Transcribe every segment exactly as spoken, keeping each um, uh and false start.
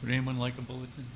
Would anyone like a bulletin?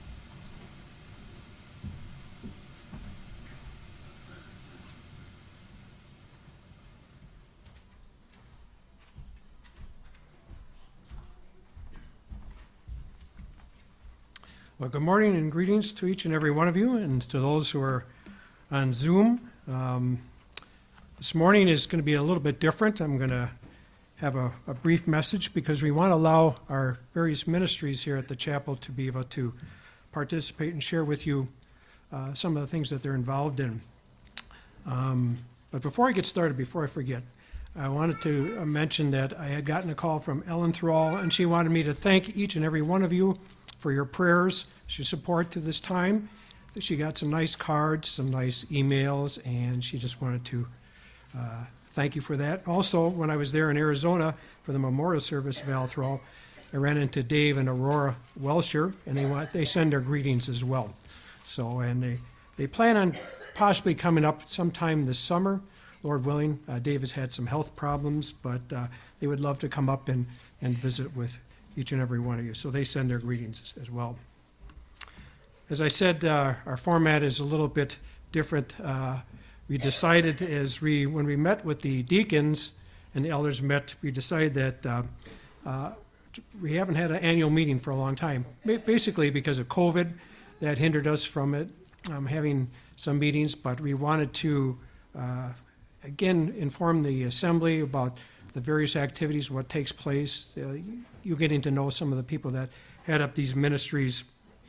Well, good morning and greetings to each and every one of you, and to those who are on Zoom. Um, this morning is going to be a little bit different. I'm going to have a, a brief message because we want to allow our various ministries here at the chapel to be able to participate and share with you uh, some of the things that they're involved in. Um, but before I get started, before I forget, I wanted to mention that I had gotten a call from Ellen Thrall, and she wanted me to thank each and every one of you for your prayers, your support to this time. She got some nice cards, some nice emails, and she just wanted to uh, thank you for that. Also, when I was there in Arizona for the memorial service of Al Thrall, I ran into Dave and Aurora Welsher, and they want they send their greetings as well. So, and they, they plan on possibly coming up sometime this summer, Lord willing. Uh, Dave has had some health problems, but uh, they would love to come up and, and visit with each and every one of you. So they send their greetings as well. As I said, uh, our format is a little bit different. Uh, we decided as we, when we met with the deacons and the elders met, we decided that uh, uh, we haven't had an annual meeting for a long time, basically because of COVID that hindered us from it, um, having some meetings, but we wanted to, uh, again, inform the assembly about the various activities, what takes place. Uh, you getting to know some of the people that head up these ministries.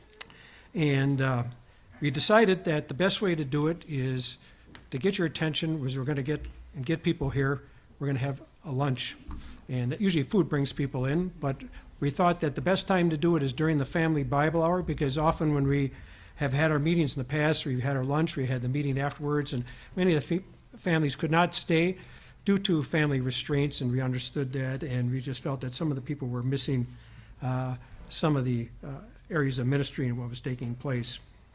And uh, we decided that the best way to do it is to get your attention was we're going to get and get people here. We're going to have a lunch. And usually food brings people in, but we thought that the best time to do it is during the family Bible hour, because often when we have had our meetings in the past, we've had our lunch, we had the meeting afterwards, and many of the fa- families could not stay due to family restraints, and we understood that, and we just felt that some of the people were missing uh, some of the uh, areas of ministry and what was taking place.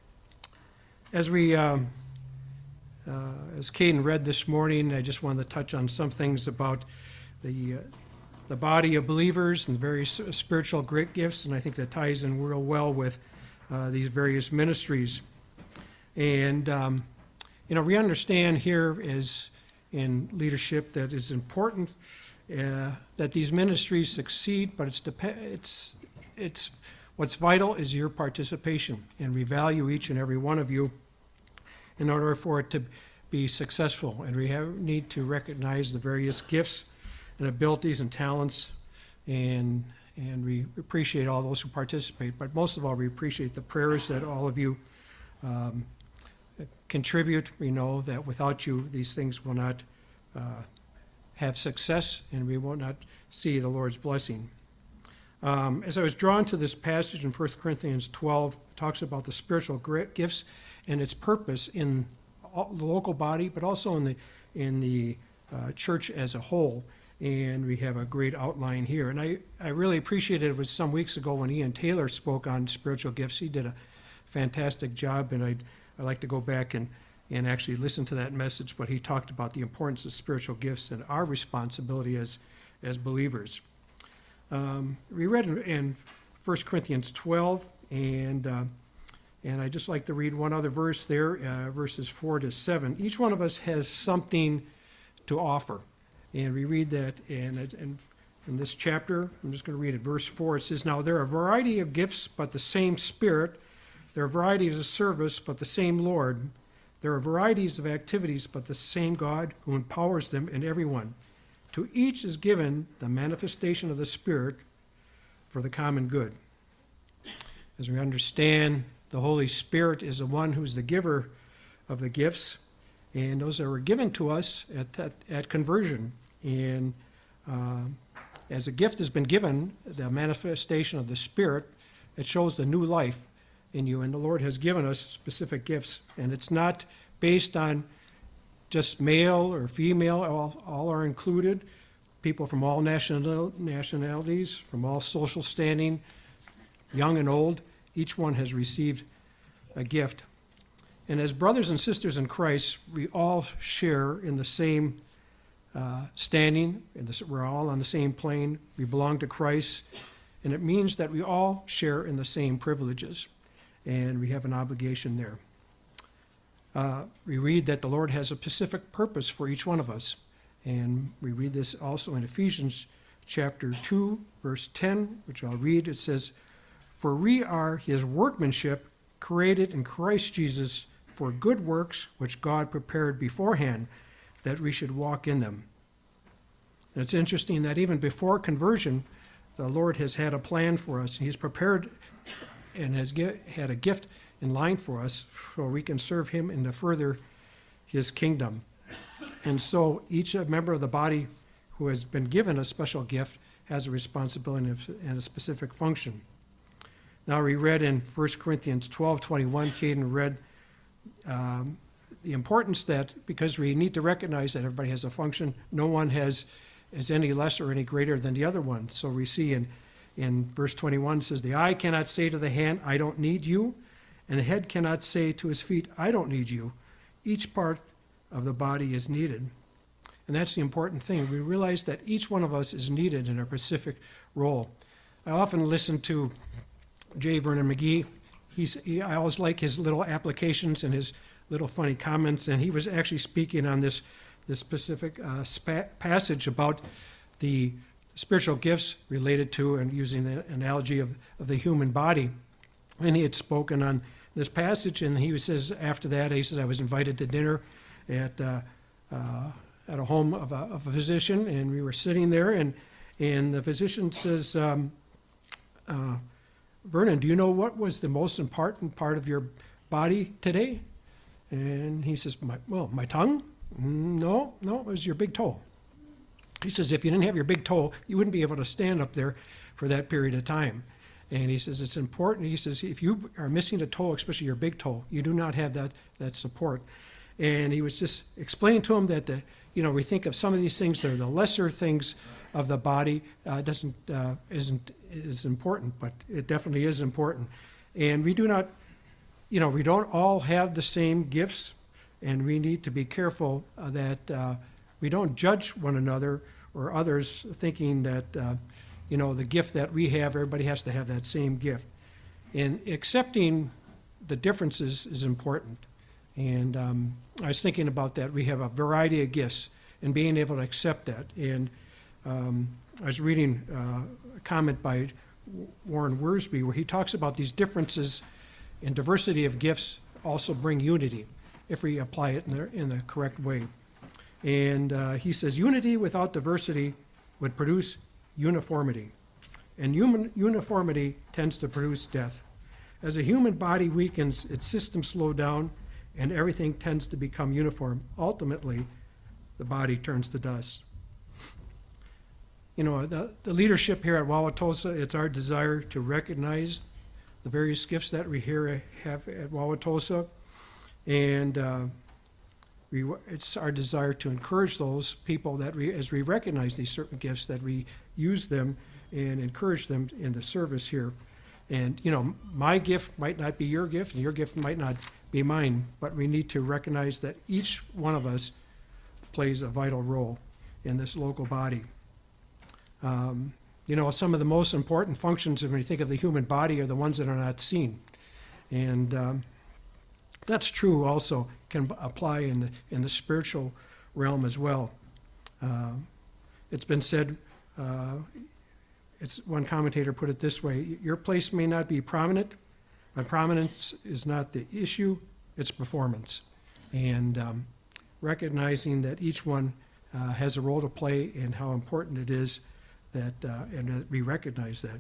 As we, um, uh, as Caden read this morning, I just wanted to touch on some things about the uh, the body of believers and the various spiritual great gifts, and I think that ties in real well with uh, these various ministries. And um, you know, we understand here is in leadership that it's important uh, that these ministries succeed, but it's dep- it's it's what's vital is your participation, and we value each and every one of you in order for it to be successful. And we have, need to recognize the various gifts and abilities and talents, and and we appreciate all those who participate. But most of all, we appreciate the prayers that all of you um, contribute. We know that without you, these things will not uh, have success, and we will not see the Lord's blessing. Um, as I was drawn to this passage in First Corinthians twelve, it talks about the spiritual gifts and its purpose in all, the local body, but also in the in the uh, church as a whole. And we have a great outline here. And I, I really appreciated it was some weeks ago when Ian Taylor spoke on spiritual gifts. He did a fantastic job, and I'd, I'd like to go back and, and actually listen to that message. But he talked about the importance of spiritual gifts and our responsibility as, as believers. Um, we read in, in First Corinthians twelve, and uh, and I'd just like to read one other verse there, uh, verses four to seven. Each one of us has something to offer. And we read that in, in, in this chapter. I'm just going to read it. Verse four, it says, "Now there are a variety of gifts, but the same Spirit. There are varieties of service, but the same Lord. There are varieties of activities, but the same God who empowers them in everyone. To each is given the manifestation of the Spirit for the common good." As we understand, the Holy Spirit is the one who's the giver of the gifts, and those that were given to us at at, at conversion. And uh, as a gift has been given, the manifestation of the Spirit, it shows the new life in you. And the Lord has given us specific gifts, and it's not based on just male or female. All, all are included. People from all national, nationalities, from all social standing, young and old. Each one has received a gift. And as brothers and sisters in Christ, we all share in the same uh, standing. In the, we're all on the same plane. We belong to Christ. And it means that we all share in the same privileges, and we have an obligation there. Uh, we read that the Lord has a specific purpose for each one of us, and we read this also in Ephesians chapter two, verse ten, which I'll read. It says, "For we are his workmanship, created in Christ Jesus for good works, which God prepared beforehand, that we should walk in them." And it's interesting that even before conversion, the Lord has had a plan for us. He's prepared and has had a gift in line for us so we can serve him and to further his kingdom. And so each member of the body who has been given a special gift has a responsibility and a specific function. Now we read in First Corinthians twelve twenty-one, Caden read um, the importance that, because we need to recognize that everybody has a function, no one has is any less or any greater than the other one. So we see in, in verse twenty-one, it says, "The eye cannot say to the hand, 'I don't need you,' and the head cannot say to his feet, 'I don't need you.' Each part of the body is needed." And that's the important thing. We realize that each one of us is needed in a specific role. I often listen to J. Vernon McGee. He's, he, I always like his little applications and his little funny comments, and he was actually speaking on this, this specific uh, spa- passage about the spiritual gifts related to, and using the analogy of, of the human body. And he had spoken on this passage, and he says after that, he says, "I was invited to dinner at uh, uh, at a home of a, of a physician, and we were sitting there, and and the physician says, um, uh, Vernon, do you know what was the most important part of your body today?" And he says, my, well, my tongue? "Mm, no, no, it was your big toe." He says, "If you didn't have your big toe, you wouldn't be able to stand up there for that period of time." And he says, it's important. He says, if you are missing a toe, especially your big toe, you do not have that, that support. And he was just explaining to him that, the, you know, we think of some of these things that are the lesser things of the body, uh, doesn't, uh, isn't is important, but it definitely is important. And we do not, you know, we don't all have the same gifts, and we need to be careful uh, that uh, we don't judge one another or others thinking that, uh, you know, the gift that we have, everybody has to have that same gift. And accepting the differences is important. And um, I was thinking about that. We have a variety of gifts, and being able to accept that. And um, I was reading uh, a comment by Warren Wiersbe where he talks about these differences and diversity of gifts also bring unity if we apply it in the, in the correct way. And uh, he says, "Unity without diversity would produce uniformity, and human uniformity tends to produce death. As a human body weakens, its systems slow down, and everything tends to become uniform. Ultimately, the body turns to dust." You know, the, the leadership here at Wauwatosa, it's our desire to recognize the various gifts that we here have at Wauwatosa, and uh, we, it's our desire to encourage those people that we, as we recognize these certain gifts, that we use them and encourage them in the service here. And, you know, my gift might not be your gift, and your gift might not be mine, but we need to recognize that each one of us plays a vital role in this local body. Um, you know, some of the most important functions when you think of the human body are the ones that are not seen. And um, that's true also, can apply in the, in the spiritual realm as well. Uh, it's been said, uh, it's, one commentator put it this way: your place may not be prominent, but prominence is not the issue, it's performance. And um, recognizing that each one uh, has a role to play and how important it is that, uh, and that we recognize that.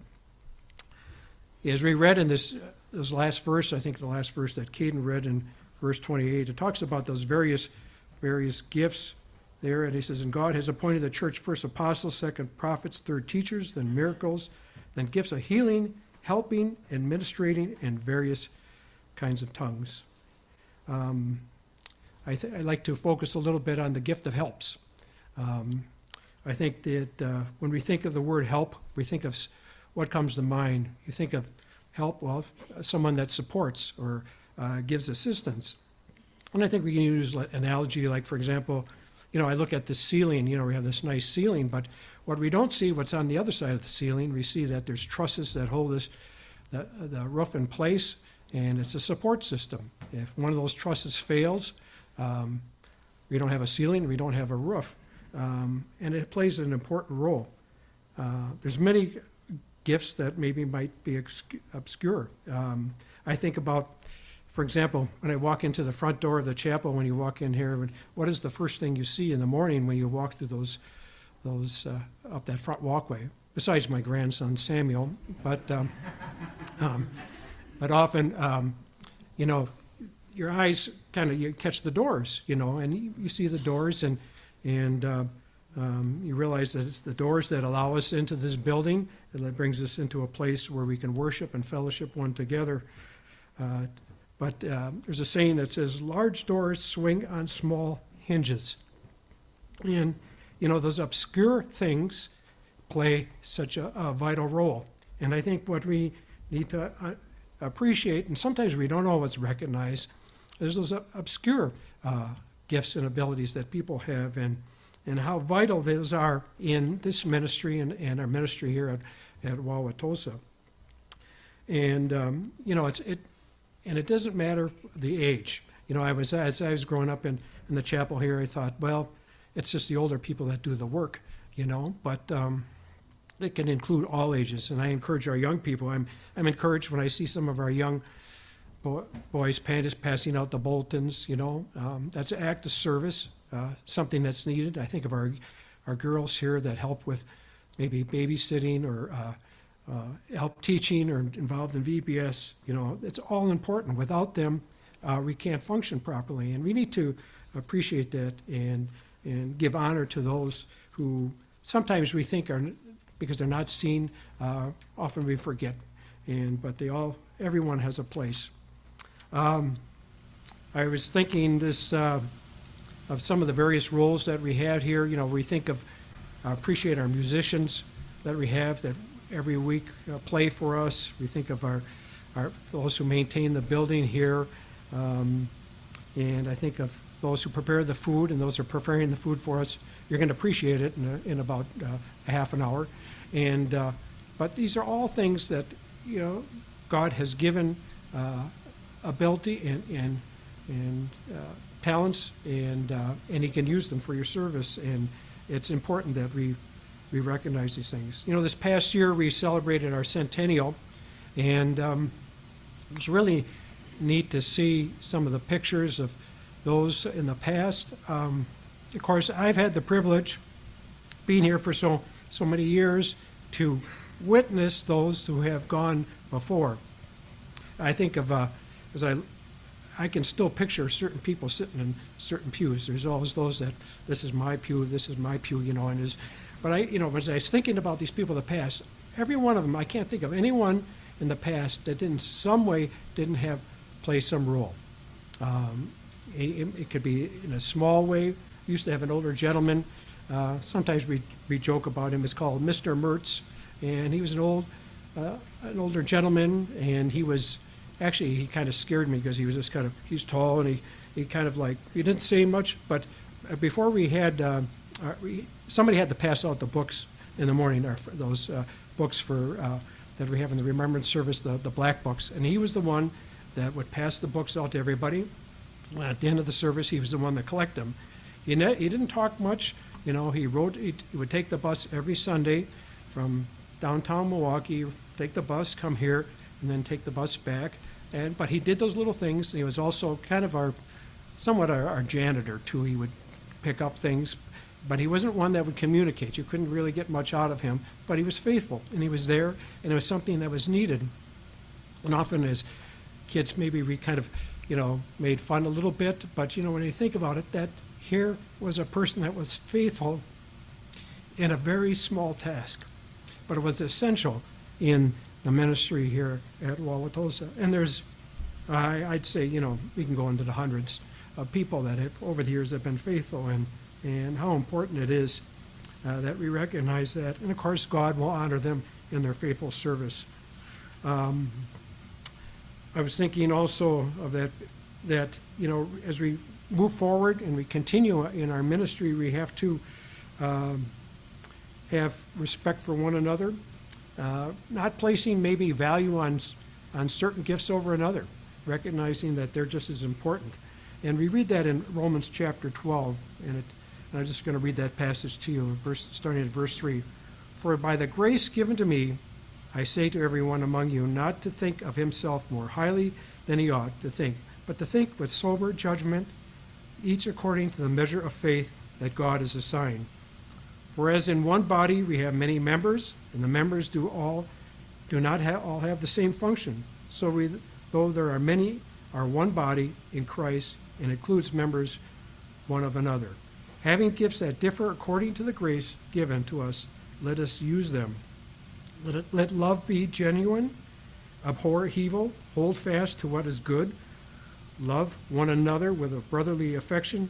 As we read in this, uh, this last verse, I think the last verse that Caden read in verse twenty-eight, it talks about those various, various gifts there, and he says, "And God has appointed the church first apostles, second prophets, third teachers, then miracles, then gifts of healing, helping, administrating, and various kinds of tongues." Um, I, th- I like to focus a little bit on the gift of helps. Um, I think that uh, when we think of the word help, we think of s- what comes to mind. You think of help, well, someone that supports or uh, gives assistance. And I think we can use an analogy like, for example, you know, I look at the ceiling, you know, we have this nice ceiling, but what we don't see, what's on the other side of the ceiling, we see that there's trusses that hold this, the, the roof in place, and it's a support system. If one of those trusses fails, um, we don't have a ceiling, we don't have a roof, um, and it plays an important role. Uh, there's many gifts that maybe might be obscure. Um, I think about, for example, when I walk into the front door of the chapel, when you walk in here, what is the first thing you see in the morning when you walk through those, those uh, up that front walkway? Besides my grandson Samuel, but um, um, but often, um, you know, your eyes kind of you catch the doors, you know, and you, you see the doors, and and uh, um, you realize that it's the doors that allow us into this building, and that brings us into a place where we can worship and fellowship one together. Uh, But uh, there's a saying that says, large doors swing on small hinges. And, you know, those obscure things play such a, a vital role. And I think what we need to uh, appreciate, and sometimes we don't always recognize, is those obscure uh, gifts and abilities that people have, and, and how vital those are in this ministry and, and our ministry here at, at Wauwatosa. And, um, you know, it's it. And it doesn't matter the age. You know, I was as I was growing up in, in the chapel here, I thought, well, it's just the older people that do the work, you know. But um, it can include all ages. And I encourage our young people. I'm I'm encouraged when I see some of our young bo- boys pandas passing out the bulletins. You know, um, that's an act of service, uh, something that's needed. I think of our our girls here that help with maybe babysitting or Uh, Uh, help teaching or involved in V B S. You know, it's all important. Without them, uh, we can't function properly, and we need to appreciate that and and give honor to those who sometimes we think are, because they're not seen, uh, often we forget. And but they all, everyone has a place. Um, I was thinking this uh, of some of the various roles that we have here. You know, we think of uh, appreciate our musicians that we have that every week uh, play for us. We think of our, our those who maintain the building here, um, and I think of those who prepare the food and those who are preparing the food for us. You're going to appreciate it in, a, in about uh, a half an hour, and uh, but these are all things that, you know, God has given uh, ability and and and uh, talents, and uh, and He can use them for your service, and it's important that we. We recognize these things. You know, this past year we celebrated our centennial, and um, it was really neat to see some of the pictures of those in the past. Um, of course, I've had the privilege, being here for so so many years, to witness those who have gone before. I think of uh, as I. I can still picture certain people sitting in certain pews. There's always those that, this is my pew, this is my pew, you know, and is. But I, you know, as I was thinking about these people of the past, every one of them, I can't think of anyone in the past that in some way didn't have play some role. Um, it, it could be in a small way. We used to have an older gentleman. Uh, sometimes we we joke about him. It's called Mister Mertz, and he was an old uh, an older gentleman, and he was actually he kind of scared me because he was just kind of he's tall and he he kind of like he didn't say much, but before we had. Uh, Uh, we, somebody had to pass out the books in the morning, or those uh, books for uh, that we have in the remembrance service, the, the black books, and he was the one that would pass the books out to everybody. And at the end of the service, he was the one that collected them. He, ne- he didn't talk much, you know. He wrote. He, he would take the bus every Sunday from downtown Milwaukee, take the bus, come here, and then take the bus back. And but he did those little things. And he was also kind of our, somewhat our, our janitor too. He would pick up things. But he wasn't one that would communicate. You couldn't really get much out of him. But he was faithful, and he was there, and it was something that was needed. And often as kids, maybe we kind of, you know, made fun a little bit. But, you know, when you think about it, that here was a person that was faithful in a very small task. But it was essential in the ministry here at Wauwatosa. And there's, I, I'd say, you know, we can go into the hundreds of people that have, over the years, have been faithful, and and how important it is uh, that we recognize that. And of course, God will honor them in their faithful service. Um, I was thinking also of that that, you know, as we move forward and we continue in our ministry, we have to um, have respect for one another, uh, not placing maybe value on, on certain gifts over another, recognizing that they're just as important. And we read that in Romans chapter twelve, and, it, and I'm just going to read that passage to you, verse, starting at verse three. For by the grace given to me, I say to everyone among you, not to think of himself more highly than he ought to think, but to think with sober judgment, each according to the measure of faith that God has assigned. For as in one body we have many members, and the members do all do not have, all have the same function. So we, though there are many, are one body in Christ, and includes members one of another. Having gifts that differ according to the grace given to us, let us use them. Let, it, let love be genuine, abhor evil, hold fast to what is good, love one another with a brotherly affection,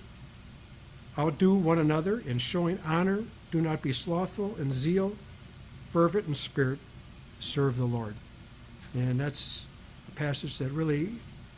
outdo one another in showing honor, do not be slothful in zeal, fervent in spirit, serve the Lord. And that's a passage that really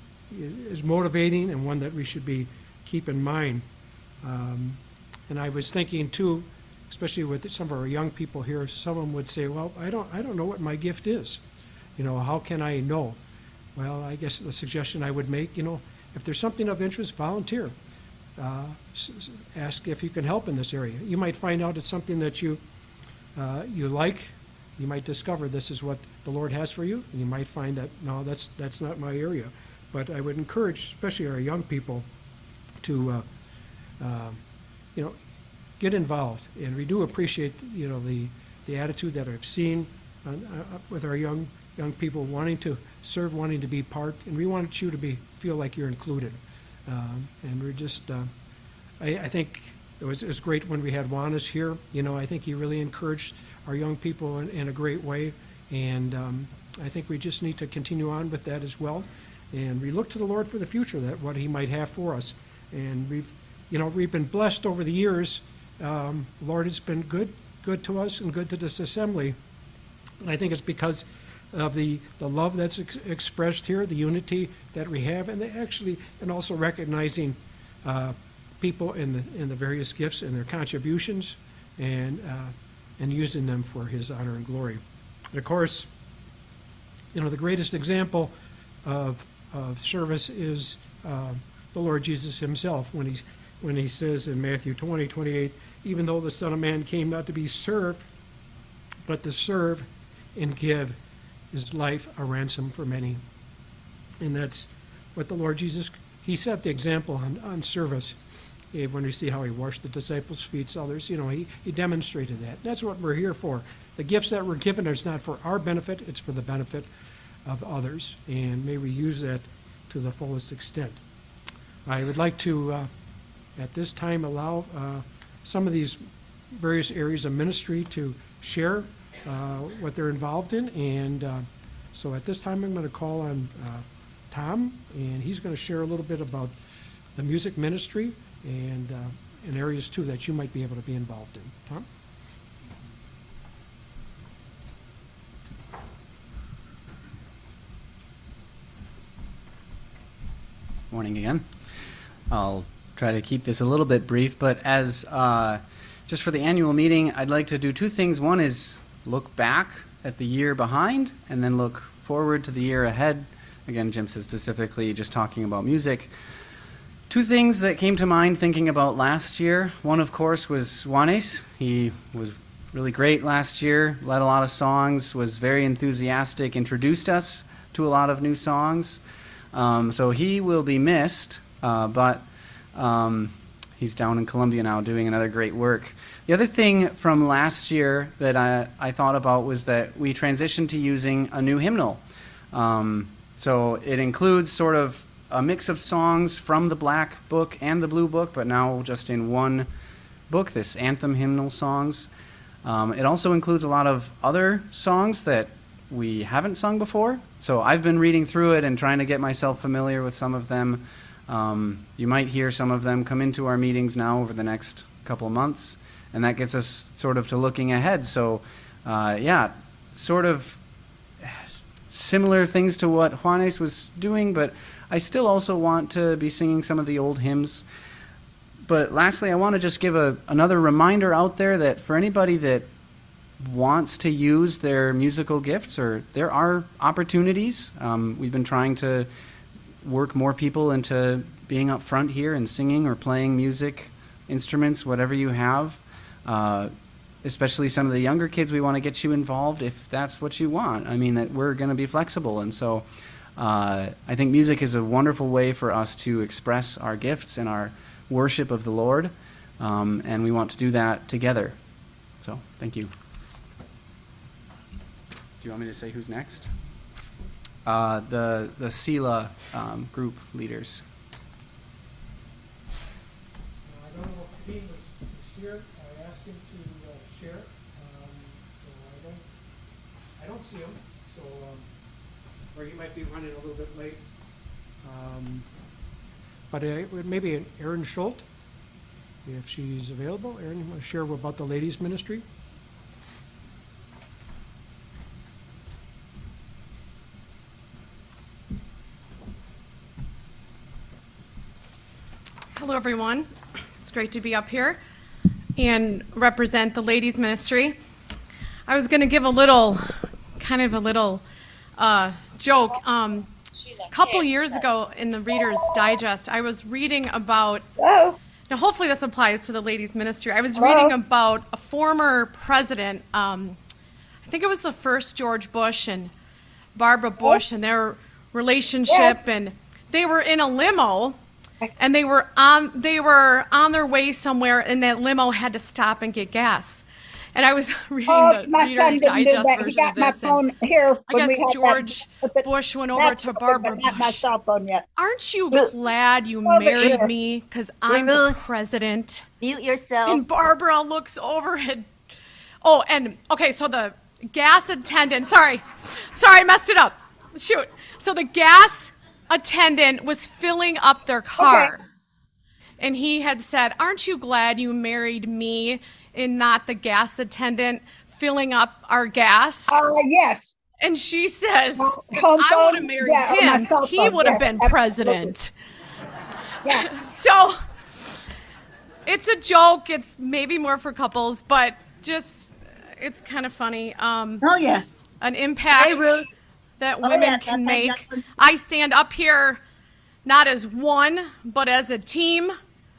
is motivating and one that we should be keep in mind. Um, and I was thinking too, especially with some of our young people here, someone would say, well, I don't, I don't know what my gift is. You know, how can I know? Well, I guess the suggestion I would make, you know, if there's something of interest, volunteer. Uh, s- ask if you can help in this area. You might find out it's something that you uh, you like. You might discover this is what the Lord has for you, and you might find that, no, that's that's not my area. But I would encourage, especially our young people, to uh, uh, you know, get involved. And we do appreciate, you know, the the attitude that I've seen on, uh, with our young young people wanting to serve, wanting to be part, and we want you to be feel like you're included. Um, and we're just, uh, I, I think it was, it was great when we had Juanis here. You know, I think he really encouraged our young people in, in a great way. And um, I think we just need to continue on with that as well. And we look to the Lord for the future, that what he might have for us. And we've, you know, we've been blessed over the years. Um, the Lord has been good, good to us and good to this assembly. And I think it's because of the, the love that's ex- expressed here, the unity that we have, and they actually, and also recognizing uh, people in the in the various gifts and their contributions, and uh, and using them for his honor and glory. And of course, you know, the greatest example of of service is uh, the Lord Jesus himself, when he when he says in Matthew twenty, twenty-eight, even though the Son of Man came not to be served, but to serve and give his life a ransom for many. And that's what the Lord Jesus, he set the example on, on service. Eh, when we see how he washed the disciples' feet, others, you know, he, he demonstrated that. That's what we're here for. The gifts that we're given is not for our benefit, it's for the benefit of others. And may we use that to the fullest extent. I would like to, uh, at this time, allow uh, some of these various areas of ministry to share Uh, what they're involved in. And uh, so at this time I'm going to call on uh, Tom, and he's going to share a little bit about the music ministry and uh, in areas too that you might be able to be involved in. Tom? Morning again. I'll try to keep this a little bit brief, but as uh, just for the annual meeting, I'd like to do two things. One is look back at the year behind, and then look forward to the year ahead. Again, Jim said specifically just talking about music. Two things that came to mind thinking about last year. One, of course, was Juanis. He was really great last year, led a lot of songs, was very enthusiastic, introduced us to a lot of new songs. Um, so he will be missed, uh, but um, he's down in Columbia now doing another great work. The other thing from last year that I, I thought about was that we transitioned to using a new hymnal. Um, so it includes sort of a mix of songs from the Black Book and the Blue Book, but now just in one book, this anthem hymnal songs. Um, it also includes a lot of other songs that we haven't sung before. So I've been reading through it and trying to get myself familiar with some of them. Um, you might hear some of them come into our meetings now over the next couple of months. And that gets us sort of to looking ahead. So, uh, yeah, sort of similar things to what Juanes was doing, but I still also want to be singing some of the old hymns. But lastly, I want to just give a, another reminder out there that for anybody that wants to use their musical gifts, or there are opportunities. Um, we've been trying to work more people into being up front here and singing or playing music, instruments, whatever you have. Uh, especially some of the younger kids, we want to get you involved if that's what you want. I mean, that we're going to be flexible. And so uh, I think music is a wonderful way for us to express our gifts and our worship of the Lord. Um, and we want to do that together. So thank you. Do you want me to say who's next? Uh, the the SELA um, group leaders. I don't know if Dean was, was here. I asked him to uh, share, um, so I don't, I don't see him. So, um, or he might be running a little bit late. Um, but uh, maybe an Erin Schultz, if she's available. Erin, you want to share about the ladies' ministry? Hello, everyone. It's great to be up here and represent the ladies' ministry. I was going to give a little, kind of a little uh, joke. Um, a couple years ago in the Reader's Digest, I was reading about, now hopefully this applies to the ladies' ministry. I was reading about a former president, um, I think it was the first George Bush and Barbara Bush and their relationship, and they were in a limo. And they were on they were on their way somewhere, and that limo had to stop and get gas. And I was reading oh, the Reader's Digest version of this. And here I guess George that, Bush went over to Barbara Bush. Not my cell phone yet. Aren't you glad you married sure. me? Because I'm the president. Mute yourself. And Barbara looks over and oh, and okay, so the gas attendant. Sorry, sorry, I messed it up. Shoot. So the gas attendant was filling up their car. Okay. And he had said, aren't you glad you married me and not the gas attendant filling up our gas? Uh, yes. And she says, uh, if I would have married yeah, him, he would have yes, been president. Yeah. So it's a joke. It's maybe more for couples, but just, it's kind of funny. Um, oh, yes. An impact. Hey, Ruth. That women oh, yeah, can make. I stand up here not as one, but as a team.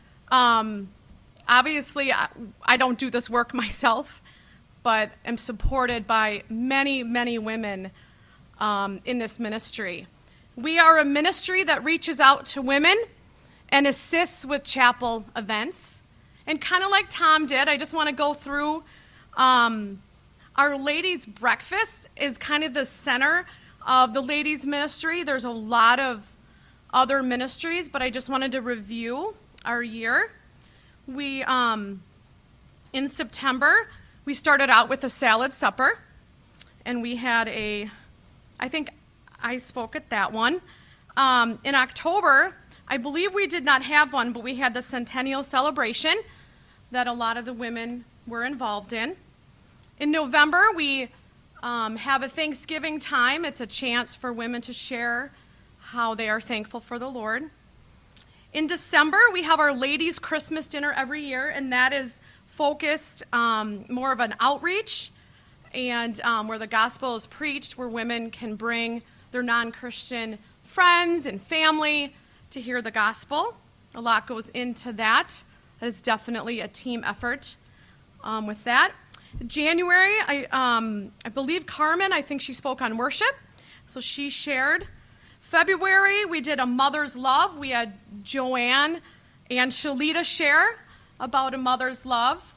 Um, obviously, I, I don't do this work myself, but am supported by many, many women um, in this ministry. We are a ministry that reaches out to women and assists with chapel events. And kind of like Tom did, I just want to go through um, our ladies' breakfast is kind of the center of the ladies' ministry. There's a lot of other ministries, but I just wanted to review our year. We, um, in September, we started out with a salad supper, and we had a, I think I spoke at that one. Um, in October, I believe we did not have one, but we had the centennial celebration that a lot of the women were involved in. In November, we Um, have a Thanksgiving time. It's a chance for women to share how they are thankful for the Lord. In December, we have our ladies' Christmas dinner every year, and that is focused um, more of an outreach and um, where the gospel is preached, where women can bring their non-Christian friends and family to hear the gospel. A lot goes into that. That is definitely a team effort um, with that. January, I, um, I believe Carmen, I think she spoke on worship, so she shared. February, we did a mother's love. We had Joanne and Shalita share about a mother's love.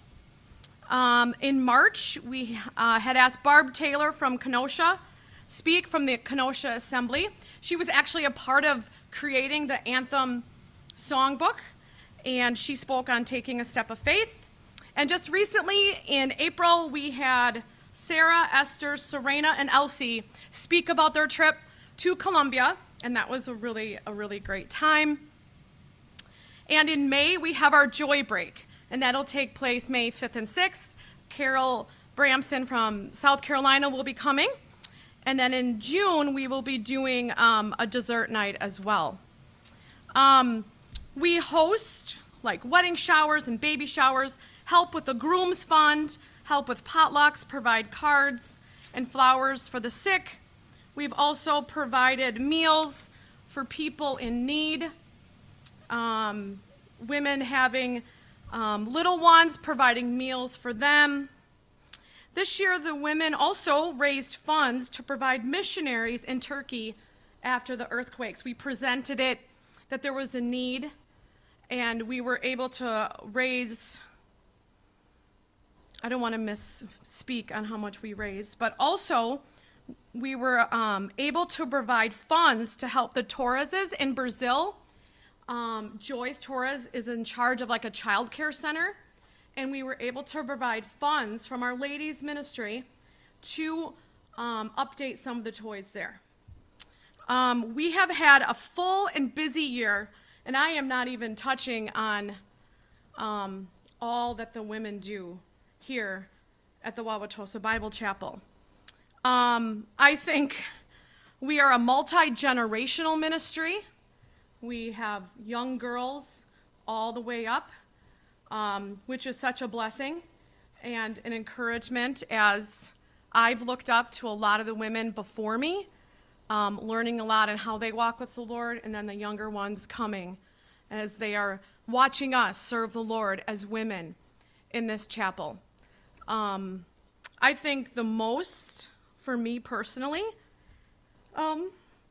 Um, in March, we uh, had asked Barb Taylor from Kenosha speak from the Kenosha Assembly. She was actually a part of creating the Anthem songbook, and she spoke on taking a step of faith. And just recently, in April, we had Sarah, Esther, Serena, and Elsie speak about their trip to Columbia, and that was a really, a really great time. And in May, we have our Joy Break, and that'll take place May fifth and sixth. Carol Bramson from South Carolina will be coming, And then in June, we will be doing um, a dessert night as well. Um, we host like wedding showers and baby showers, help with the groom's fund, help with potlucks, provide cards and flowers for the sick. We've also provided meals for people in need, um, women having um, little ones, providing meals for them. This year, the women also raised funds to provide missionaries in Turkey after the earthquakes. We presented it that there was a need, and we were able to raise, I don't want to misspeak on how much we raised, but also we were um, able to provide funds to help the Torreses in Brazil. Um, Joyce Torres is in charge of like a child care center, and we were able to provide funds from our ladies ministry to um, update some of the toys there. Um, we have had a full and busy year, and I am not even touching on um, all that the women do here at the Wauwatosa Bible Chapel. Um, I think we are a multi-generational ministry. We have young girls all the way up, um, which is such a blessing and an encouragement as I've looked up to a lot of the women before me, um, learning a lot on how they walk with the Lord, and then the younger ones coming as they are watching us serve the Lord as women in this chapel. Um, I think the most, for me personally, um,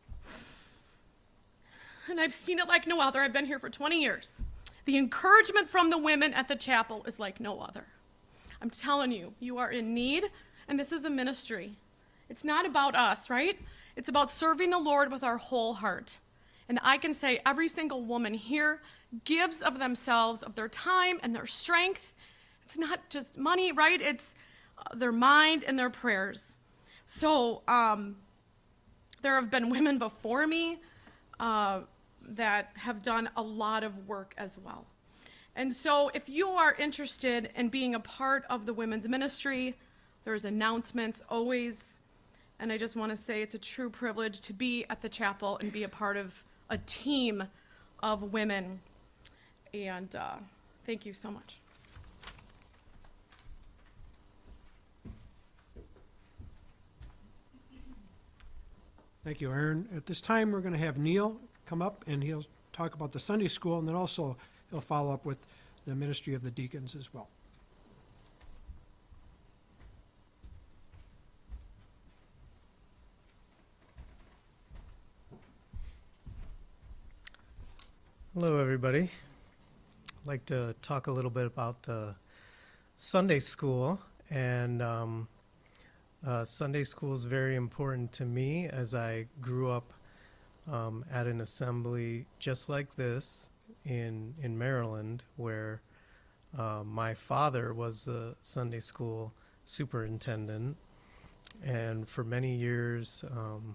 and I've seen it like no other, I've been here for twenty years, the encouragement from the women at the chapel is like no other. I'm telling you, you are in need, and this is a ministry. It's not about us, right? It's about serving the Lord with our whole heart. And I can say every single woman here gives of themselves, of their time and their strength. It's not just money, right? It's uh, their mind and their prayers. So um, there have been women before me uh, that have done a lot of work as well. And so if you are interested in being a part of the women's ministry, there's announcements always. And I just want to say it's a true privilege to be at the chapel and be a part of a team of women. And uh, thank you so much. Thank you, Aaron. At this time, we're going to have Neil come up, and he'll talk about the Sunday school, and then also he'll follow up with the ministry of the deacons as well. Hello, everybody. I'd like to talk a little bit about the Sunday school. And um, uh, Sunday school is very important to me as I grew up um, at an assembly just like this in, in Maryland, where uh, my father was the Sunday school superintendent. And for many years, um,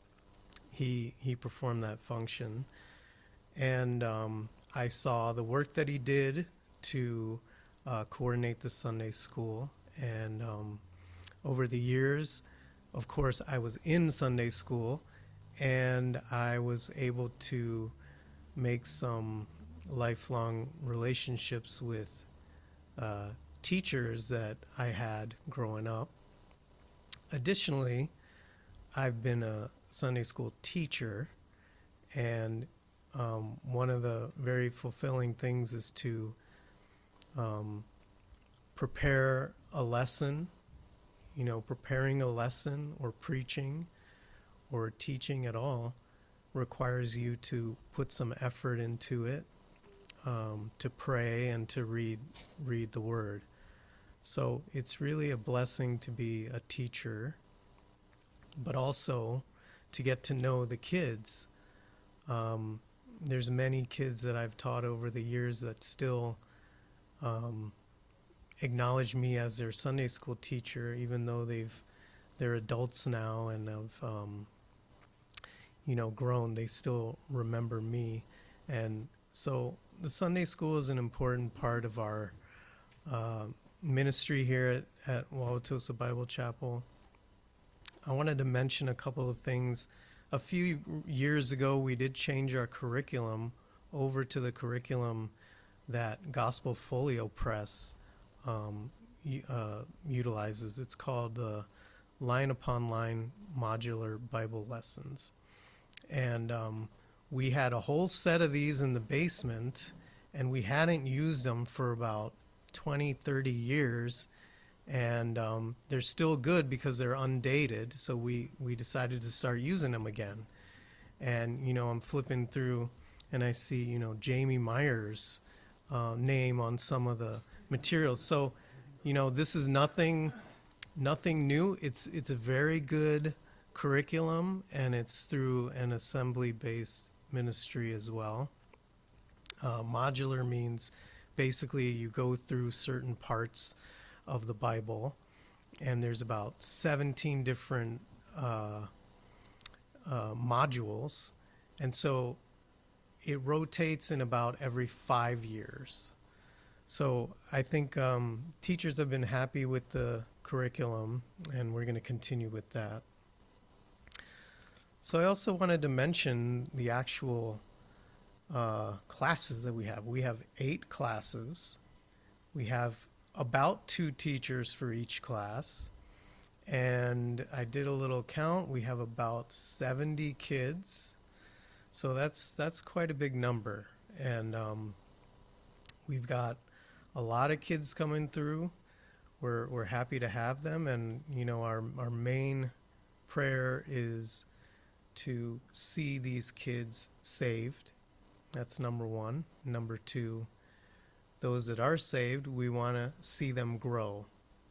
he, he performed that function. And um, I saw the work that he did to uh, coordinate the Sunday school. And um, over the years, of course, I was in Sunday school, and I was able to make some lifelong relationships with uh, teachers that I had growing up. Additionally, I've been a Sunday school teacher, and Um, one of the very fulfilling things is to um, prepare a lesson. You know, preparing a lesson or preaching or teaching at all requires you to put some effort into it, um, to pray and to read read the Word. So it's really a blessing to be a teacher, but also to get to know the kids. Um, There's many kids that I've taught over the years that still um, acknowledge me as their Sunday school teacher, even though they've they're adults now and have um, you know grown. They still remember me, and so the Sunday school is an important part of our uh, ministry here at, at Wauwatosa Bible Chapel. I wanted to mention a couple of things. A few years ago, we did change our curriculum over to the curriculum that Gospel Folio Press um, u- uh, utilizes. It's called the Line Upon Line Modular Bible Lessons. And um, we had a whole set of these in the basement, and we hadn't used them for about twenty, thirty years. And um, they're still good because they're undated, so we, we decided to start using them again. And, you know, I'm flipping through, and I see, you know, Jamie Myers' uh, name on some of the materials. So, you know, this is nothing nothing new. It's it's a very good curriculum, and it's through an assembly-based ministry as well. Uh, modular means basically you go through certain parts of the Bible, and there's about seventeen different uh, uh, modules, and so it rotates in about every five years. So I think um, teachers have been happy with the curriculum, and we're going to continue with that. So I also wanted to mention the actual uh, classes that we have. We have eight classes. We have about two teachers for each class. And I did a little count. We have about seventy kids. So that's that's quite a big number. And um, we've got a lot of kids coming through. We're we're happy to have them. And, you know, our, our main prayer is to see these kids saved. That's number one. Number two, those that are saved, we want to see them grow.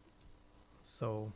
So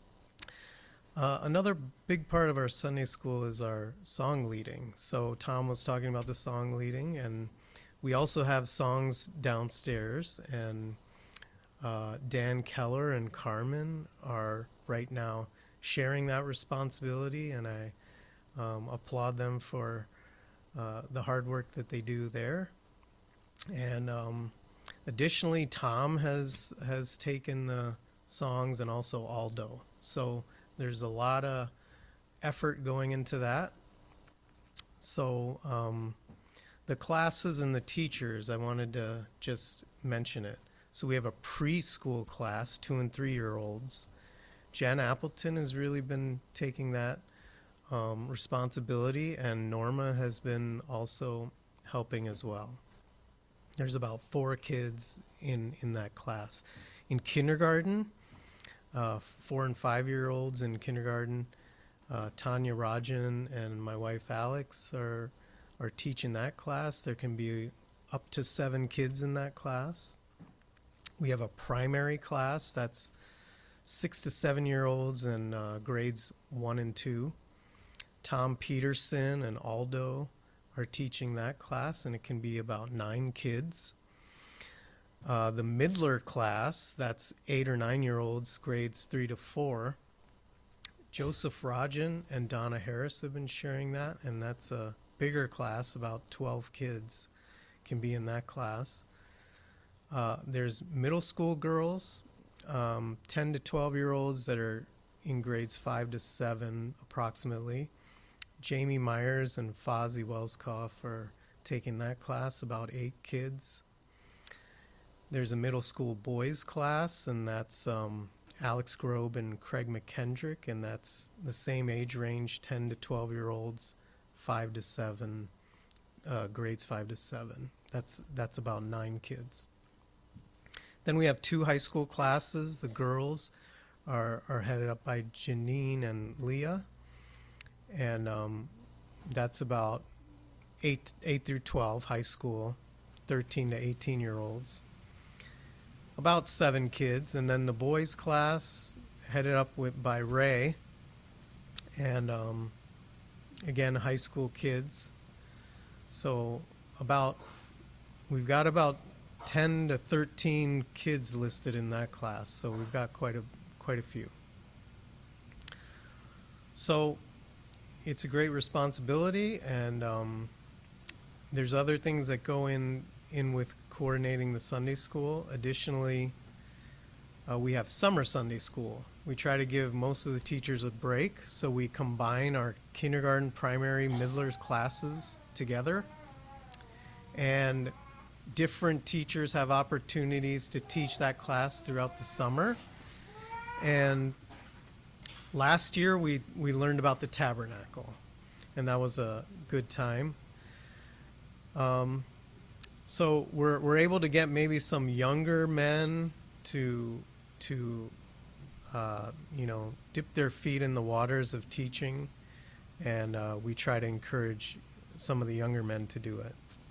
uh, another big part of our Sunday school is our song leading. So Tom was talking about the song leading, and we also have songs downstairs, and uh, Dan Keller and Carmen are right now sharing that responsibility, and I um, applaud them for uh, the hard work that they do there. And um, additionally, Tom has has taken the songs, and also Aldo. So there's a lot of effort going into that. So um, the classes and the teachers, I wanted to just mention it. So we have a preschool class, two and three-year-olds. Jen Appleton has really been taking that um, responsibility, and Norma has been also helping as well. There's about four kids in, in that class. In kindergarten, uh, four and five-year-olds in kindergarten, uh, Tanya Rajan and my wife Alex are are teaching that class. There can be up to seven kids in that class. We have a primary class that's six to seven-year-olds in uh, grades one and two. Tom Peterson and Aldo are teaching that class, and it can be about nine kids. Uh, the Midler class, that's eight or nine-year-olds, grades three to four. Joseph Rajan and Donna Harris have been sharing that, and that's a bigger class, about twelve kids can be in that class. Uh, there's middle school girls, um, ten to twelve-year-olds that are in grades five to seven approximately. Jamie Myers and Fozzie Welskoff are taking that class, about eight kids. There's a middle school boys class, and that's um, Alex Grobe and Craig McKendrick, and that's the same age range, ten to twelve-year-olds, five to seven, uh, grades five to seven. That's that's about nine kids. Then we have two high school classes. The girls are, are headed up by Janine and Leah. And um, that's about eight, eight through twelve, high school, thirteen to eighteen-year-olds. About seven kids. And then the boys class, headed up with by Ray. And um, again, high school kids. So about, we've got about ten to thirteen kids listed in that class. So we've got quite a quite a few. So it's a great responsibility, and um, there's other things that go in in with coordinating the Sunday school. Additionally, uh, we have summer Sunday school, We try to give most of the teachers a break, so we combine our kindergarten, primary, middlers classes together. And different teachers have opportunities to teach that class throughout the summer. And last year we, we learned about the tabernacle, and that was a good time. Um, so we're, we're able to get maybe some younger men to, to uh, you know, dip their feet in the waters of teaching, and uh, we try to encourage some of the younger men to do it.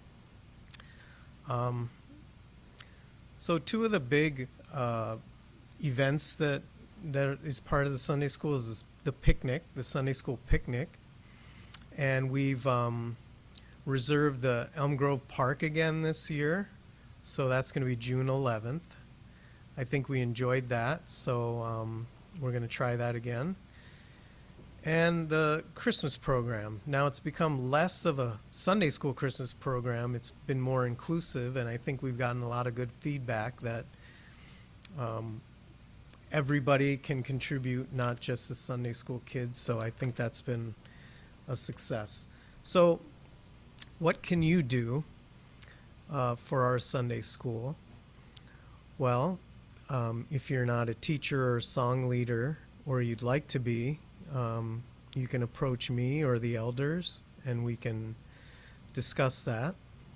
Um, so two of the big uh, events that that is part of the Sunday school is the picnic, the Sunday school picnic, and we've um, reserved the Elm Grove Park again this year, so that's going to be June eleventh. I think we enjoyed that, so um, we're going to try that again. And the Christmas program. Now it's become less of a Sunday school Christmas program. It's been more inclusive, and I think we've gotten a lot of good feedback that um, everybody can contribute, not just the Sunday school kids. So I think that's been a success. So what can you do uh, for our Sunday school? Well, um, if you're not a teacher or a song leader, or you'd like to be, Um, you can approach me or the elders, and we can discuss that.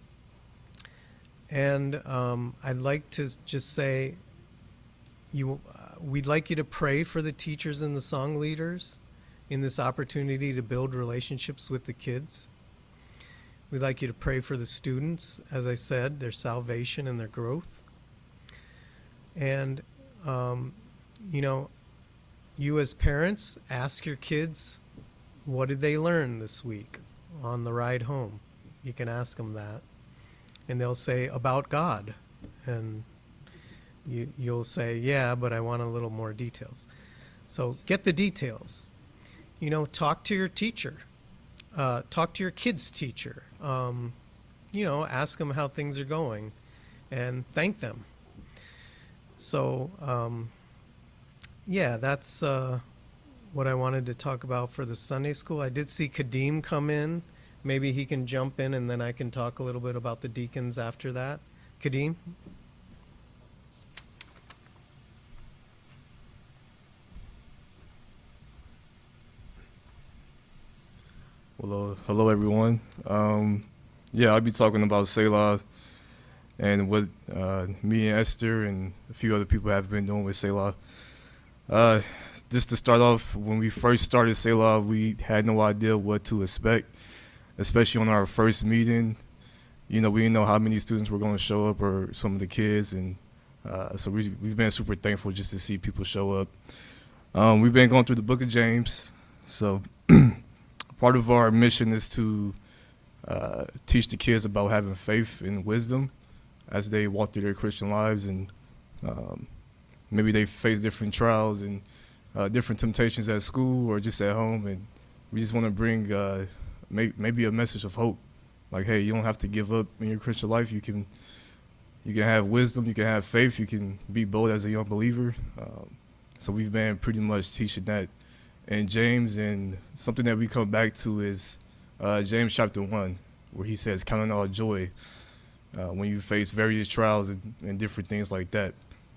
And um, I'd like to just say, you, uh, we'd like you to pray for the teachers and the song leaders in this opportunity to build relationships with the kids. We'd like you to pray for the students, as I said, their salvation and their growth. And, um, you know, you as parents, ask your kids, what did they learn this week on the ride home? You can ask them that. And they'll say, about God. And you, you'll say, yeah, but I want a little more details. So get the details. You know, talk to your teacher. Uh, talk to your kid's teacher. Um, you know, ask them how things are going. And thank them. So, um, yeah, that's uh, what I wanted to talk about for the Sunday school. I did see Kadeem come in. Maybe he can jump in, and then I can talk a little bit about the deacons after that. Kadeem? Well, uh, hello, everyone. Um, yeah, I'll be talking about Selah and what uh, me and Esther and a few other people have been doing with Selah. Uh, just to start off, when we first started Selah, we had no idea what to expect, especially on our first meeting. You know, we didn't know how many students were going to show up, or some of the kids, and uh, so we, we've been super thankful just to see people show up. Um, we've been going through the book of James, so part of our mission is to uh, teach the kids about having faith and wisdom as they walk through their Christian lives, and um, maybe they face different trials and uh, different temptations at school or just at home, and we just want to bring uh, may- maybe a message of hope. Like, hey, you don't have to give up in your Christian life. You can you can have wisdom, you can have faith, you can be bold as a young believer. Um, so we've been pretty much teaching that in James, and something that we come back to is uh, James chapter one, where he says, count it all joy uh, when you face various trials and, and different things like that.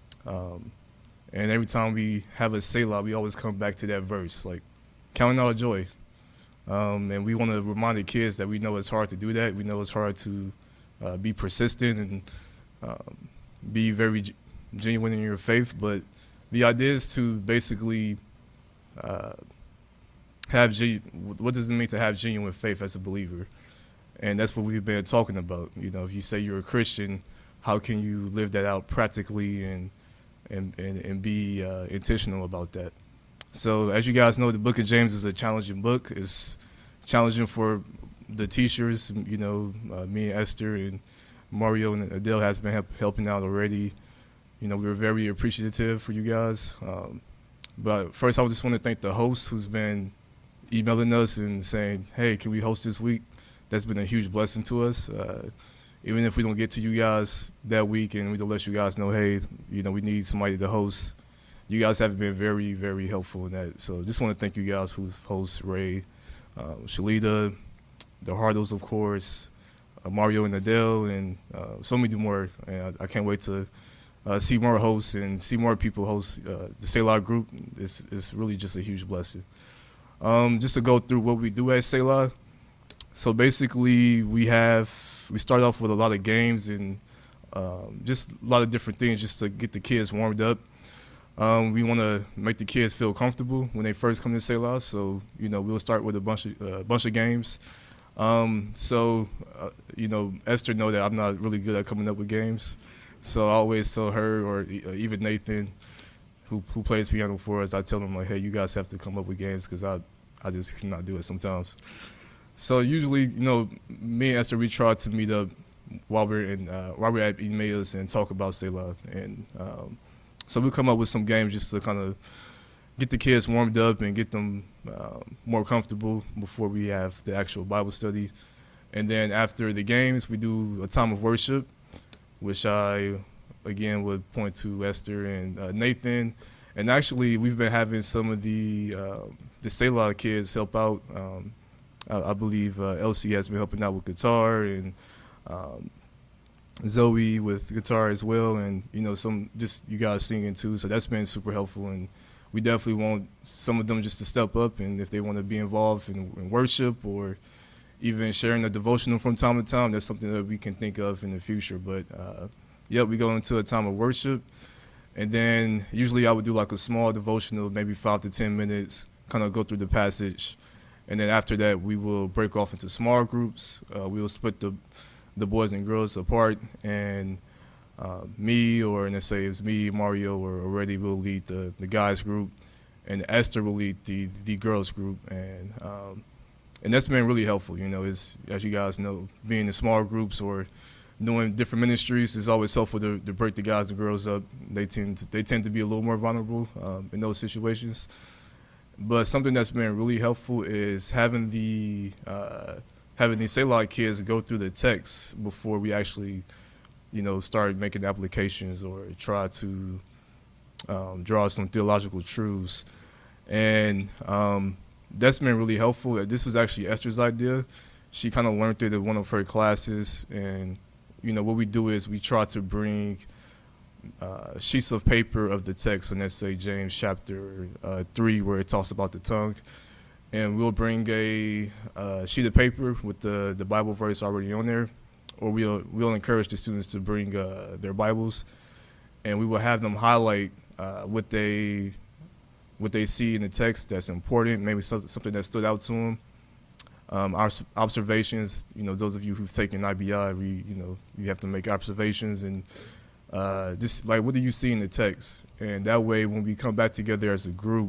Um, And every time we have a Selah, we always come back to that verse, like, counting all joy. Um, and we want to remind the kids that we know it's hard to do that. We know it's hard to uh, be persistent and um, be very g- genuine in your faith. But the idea is to basically uh, have, ge- what does it mean to have genuine faith as a believer? And that's what we've been talking about. You know, if you say you're a Christian, how can you live that out practically and And, and, and be uh, intentional about that. So as you guys know, the book of James is a challenging book. It's challenging for the teachers. You know, uh, me and Esther and Mario and Adele has been help, helping out already. You know, we were very appreciative for you guys. Um, but first, I just want to thank the host who's been emailing us and saying, hey, can we host this week? That's been a huge blessing to us. Uh, Even if we don't get to you guys that week and we don't let you guys know, hey, you know, we need somebody to host, you guys have been very, very helpful in that. So just want to thank you guys who host Ray, uh, Shalita, the Hardos, of course, uh, Mario and Adele, and uh, so many more. And I, I can't wait to uh, see more hosts and see more people host uh, the Selah group. It's, it's really just a huge blessing. Um, just to go through what we do at Selah. So basically, we have we start off with a lot of games and um, just a lot of different things just to get the kids warmed up. Um, we want to make the kids feel comfortable when they first come to Selah. So you know, we'll start with a bunch of a uh, bunch of games. Um, so uh, you know, Esther know that I'm not really good at coming up with games. So I always tell her, or even Nathan, who who plays piano for us, I tell them like, hey, you guys have to come up with games because I I just cannot do it sometimes. So usually, you know, me and Esther, we try to meet up while we're in uh, while we're at Emmaus and talk about Selah, and um, so we come up with some games just to kind of get the kids warmed up and get them uh, more comfortable before we have the actual Bible study. And then after the games, we do a time of worship, which I, again, would point to Esther and uh, Nathan. And actually, we've been having some of the uh, the Selah kids help out. Um, I, I believe uh, Elsie has been helping out with guitar, and um, Zoe with guitar as well, and you know, some just you guys singing too. So that's been super helpful, and we definitely want some of them just to step up, and if they want to be involved in, in worship or even sharing a devotional from time to time, that's something that we can think of in the future. But uh, yeah, we go into a time of worship, and then usually I would do like a small devotional, maybe five to ten minutes, kind of go through the passage, and then after that we will break off into small groups. Uh, we will split the the boys and girls apart, and uh, me, or let's say it's me, Mario, or already will lead the, the guys group, and Esther will lead the the girls group, and um, and that's been really helpful. You know, is as you guys know, being in small groups or doing different ministries is always helpful to, to break the guys and girls up. They tend to, they tend to be a little more vulnerable um, in those situations. But something that's been really helpful is having the uh, having the Selah kids go through the text before we actually, you know, start making applications or try to um, draw some theological truths. And um, that's been really helpful. This was actually Esther's idea. She kind of learned it in one of her classes. And, you know, what we do is we try to bring uh, sheets of paper of the text, and let's say James chapter uh, three, where it talks about the tongue. And we'll bring a uh, sheet of paper with the, the Bible verse already on there, or we'll we'll encourage the students to bring uh, their Bibles, and we will have them highlight uh, what they what they see in the text that's important, maybe something that stood out to them. Um, our observations, you know, those of you who've taken I B I, we you know you have to make observations and uh, just like what do you see in the text, and that way when we come back together as a group,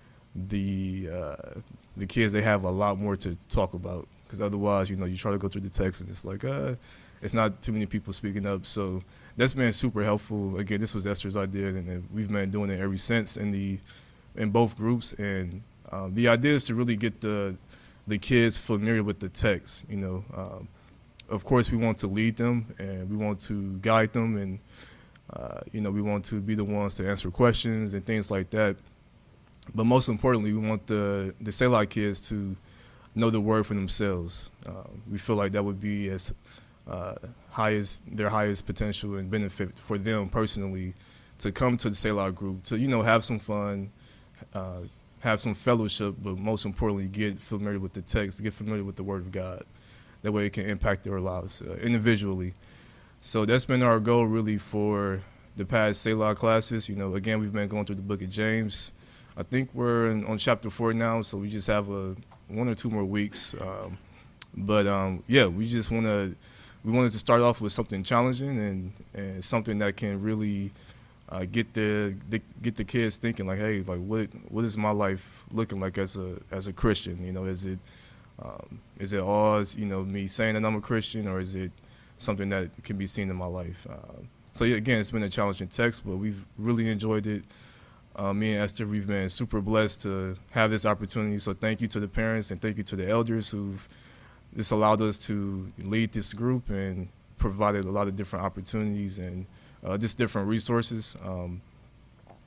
the uh, the kids, they have a lot more to talk about, because otherwise, you know, you try to go through the text and it's like, uh, it's not too many people speaking up. So that's been super helpful. Again, this was Esther's idea, and, and we've been doing it ever since in the in both groups. And um, the idea is to really get the the kids familiar with the text. You know, um, of course, we want to lead them and we want to guide them, and uh, you know, we want to be the ones to answer questions and things like that. But most importantly, we want the, the Selah kids to know the word for themselves. Uh, we feel like that would be as uh, highest, their highest potential and benefit for them personally, to come to the Selah group, to, you know, have some fun, uh, have some fellowship, but most importantly, get familiar with the text, get familiar with the Word of God. That way it can impact their lives uh, individually. So that's been our goal really for the past Selah classes. You know, again, we've been going through the book of James. I think we're in, on chapter four now, so we just have a one or two more weeks. Um, but um, yeah, we just want to we wanted to start off with something challenging and, and something that can really uh, get the, the get the kids thinking like, hey, like what what is my life looking like as a as a Christian? You know, is it um, is it all you know me saying that I'm a Christian, or is it something that can be seen in my life? Uh, so yeah, again, it's been a challenging text, but we've really enjoyed it. Uh, me and Esther, we've been super blessed to have this opportunity. So thank you to the parents and thank you to the elders who've this allowed us to lead this group and provided a lot of different opportunities and uh, just different resources. Um,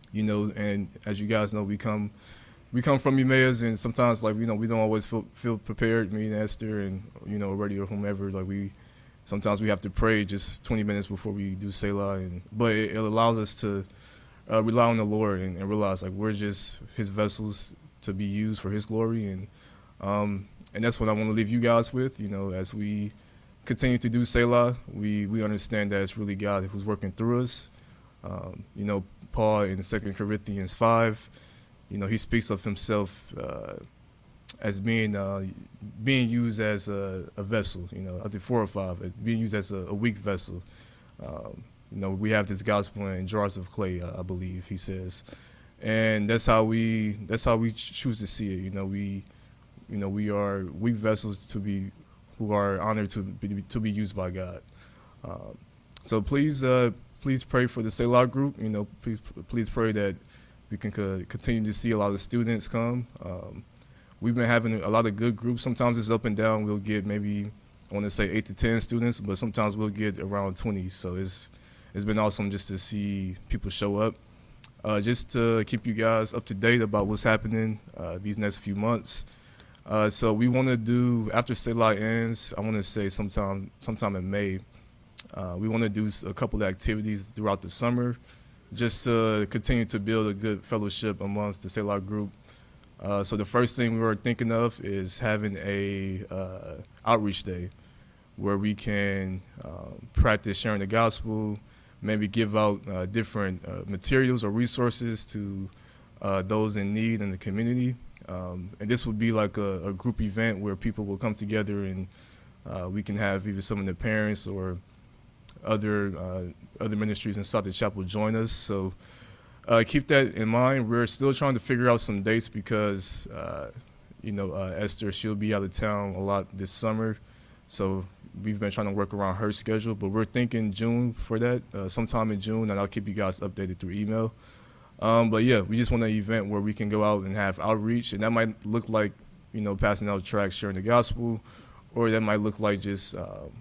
you know, and as you guys know, we come we come from Emmaus, and sometimes, like, you know, we don't always feel feel prepared, me and Esther and, you know, Reddy or whomever. Like, we sometimes we have to pray just twenty minutes before we do Selah, and but it, it allows us to uh, rely on the Lord and, and realize, like, we're just his vessels to be used for his glory. And um, and that's what I want to leave you guys with, you know, as we continue to do Selah, we, we understand that it's really God who's working through us. Um, you know, Paul in Second Corinthians five, you know, he speaks of himself uh, as being uh, being used as a, a vessel, you know, I think four or five, being used as a, a weak vessel. Um, you know, we have this gospel in jars of clay, I believe, he says. And that's how we that's how we choose to see it. You know, we you know, we are weak vessels to be who are honored to be to be used by God. Um, so please uh, please pray for the Selah group. You know, please please pray that we can co- continue to see a lot of students come. Um, we've been having a lot of good groups. Sometimes it's up and down. We'll get maybe, I want to say eight to ten students, but sometimes we'll get around twenty. So it's it's been awesome just to see people show up. Uh, just to keep you guys up to date about what's happening uh, these next few months. Uh, so we want to do, after Selah ends, I want to say sometime sometime in May, uh, we want to do a couple of activities throughout the summer just to continue to build a good fellowship amongst the Selah group. Uh, so the first thing we were thinking of is having a uh, outreach day where we can um, practice sharing the gospel, maybe give out uh, different uh, materials or resources to uh, those in need in the community. Um, and this would be like a, a group event where people will come together, and uh, we can have either some of the parents or other uh, other ministries inside the chapel join us. So uh, keep that in mind. We're still trying to figure out some dates because, uh, you know, uh, Esther, she'll be out of town a lot this summer. So we've been trying to work around her schedule, but we're thinking June for that, uh, sometime in June, and I'll keep you guys updated through email. Um, but yeah, we just want an event where we can go out and have outreach, and that might look like, you know, passing out tracts, sharing the gospel, or that might look like just um,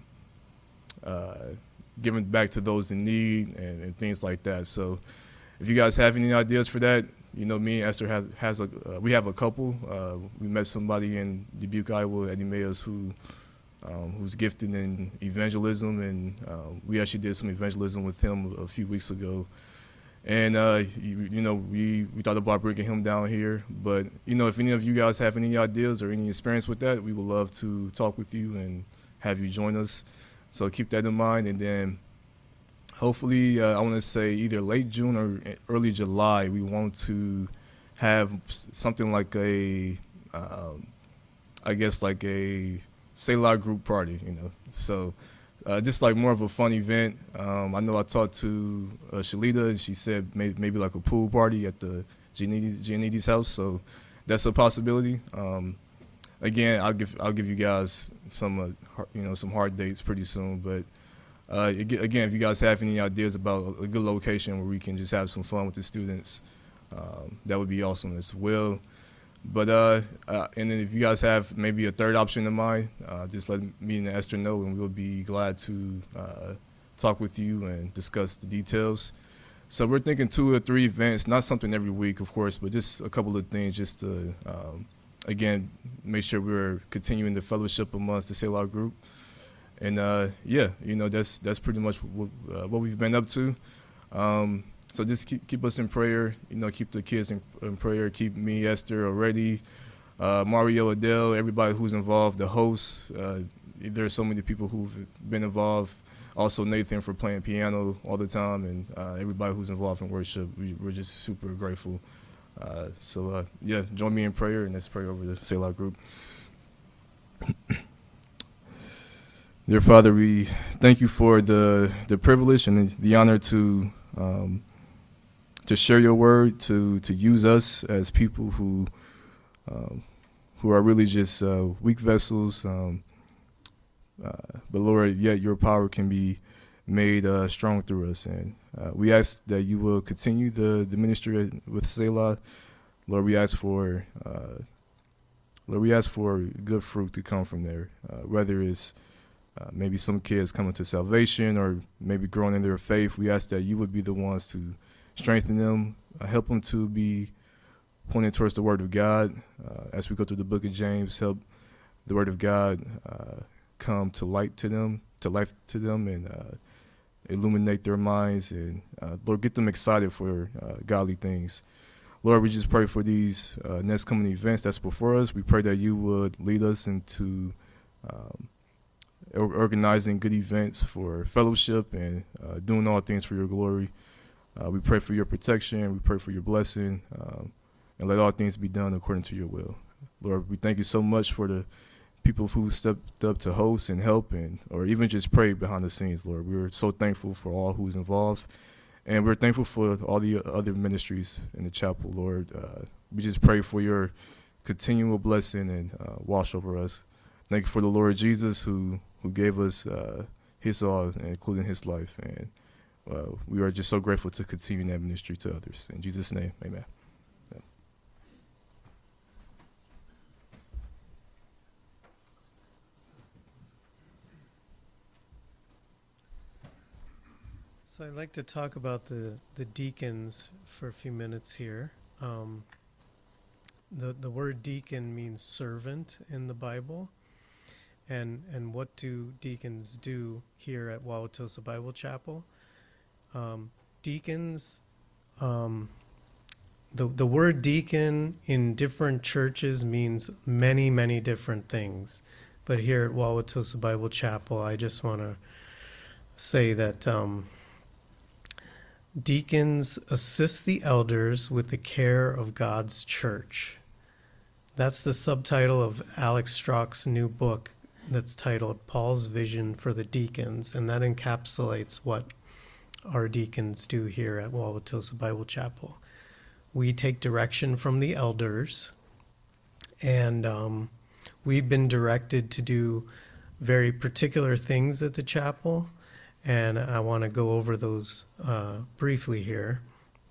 uh, giving back to those in need and, and things like that. So if you guys have any ideas for that, you know, me and Esther have, has a, uh, we have a couple. Uh, we met somebody in Dubuque, Iowa, Eddie Mayos, who um, who's gifted in evangelism, and um, we actually did some evangelism with him a few weeks ago. And, uh, you, you know, we, we thought about bringing him down here. But, you know, if any of you guys have any ideas or any experience with that, we would love to talk with you and have you join us. So keep that in mind. And then hopefully, uh, I want to say either late June or early July, we want to have something like a, um, I guess, like a Selah group party, you know. So Uh, just like more of a fun event. Um, I know I talked to uh, Shalita, and she said maybe, maybe like a pool party at the Giannides, Giannides house. So that's a possibility. Um, again, I'll give I'll give you guys some uh, you know some hard dates pretty soon. But uh, again, if you guys have any ideas about a good location where we can just have some fun with the students, um, that would be awesome as well. But uh, uh, and then if you guys have maybe a third option in mind, uh, just let me and Esther know, and we'll be glad to uh, talk with you and discuss the details. So we're thinking two or three events, not something every week, of course, but just a couple of things just to, um, again, make sure we're continuing the fellowship amongst the Selah group. And uh, yeah, you know, that's that's pretty much what, uh, what we've been up to. Um, So just keep keep us in prayer, you know, keep the kids in, in prayer, keep me, Esther, already, uh, Mario, Adele, everybody who's involved, the hosts. Uh, there's so many people who've been involved. Also Nathan for playing piano all the time, and uh, everybody who's involved in worship. We, we're just super grateful. Uh, so uh, yeah, join me in prayer, and let's pray over the Selah group. Dear Father, we thank you for the the privilege and the honor to um, to share your word, to to use us as people who um, who are really just uh, weak vessels. Um, uh, but Lord, yet your power can be made uh, strong through us. And uh, we ask that you will continue the, the ministry with Selah. Lord, we ask for uh, Lord, we ask for good fruit to come from there, uh, whether it's uh, maybe some kids coming to salvation or maybe growing in their faith. We ask that you would be the ones to strengthen them, uh, help them to be pointed towards the Word of God. Uh, as we go through the book of James, help the Word of God uh, come to light to them, to life to them, and uh, illuminate their minds. And uh, Lord, get them excited for uh, godly things. Lord, we just pray for these uh, next coming events that's before us. We pray that you would lead us into um, or- organizing good events for fellowship and uh, doing all things for your glory. Uh, we pray for your protection. We pray for your blessing. Um, and let all things be done according to your will. Lord, we thank you so much for the people who stepped up to host and help and or even just pray behind the scenes, Lord. We're so thankful for all who's involved. And we're thankful for all the other ministries in the chapel, Lord. Uh, we just pray for your continual blessing and uh, wash over us. Thank you for the Lord Jesus who, who gave us uh, his all, including his life. And uh, we are just so grateful to continue that ministry to others. In Jesus' name, amen. So I'd like to talk about the, the deacons for a few minutes here. Um, the, the word deacon means servant in the Bible. And, and what do deacons do here at Wauwatosa Bible Chapel? Um, deacons, um, the, the word deacon in different churches means many, many different things. But here at Wauwatosa Bible Chapel, I just want to say that um, deacons assist the elders with the care of God's church. That's the subtitle of Alex Strock's new book that's titled Paul's Vision for the Deacons, and that encapsulates what our deacons do here at Wauwatosa Bible Chapel. We take direction from the elders, and um, we've been directed to do very particular things at the chapel, and I want to go over those uh, briefly here.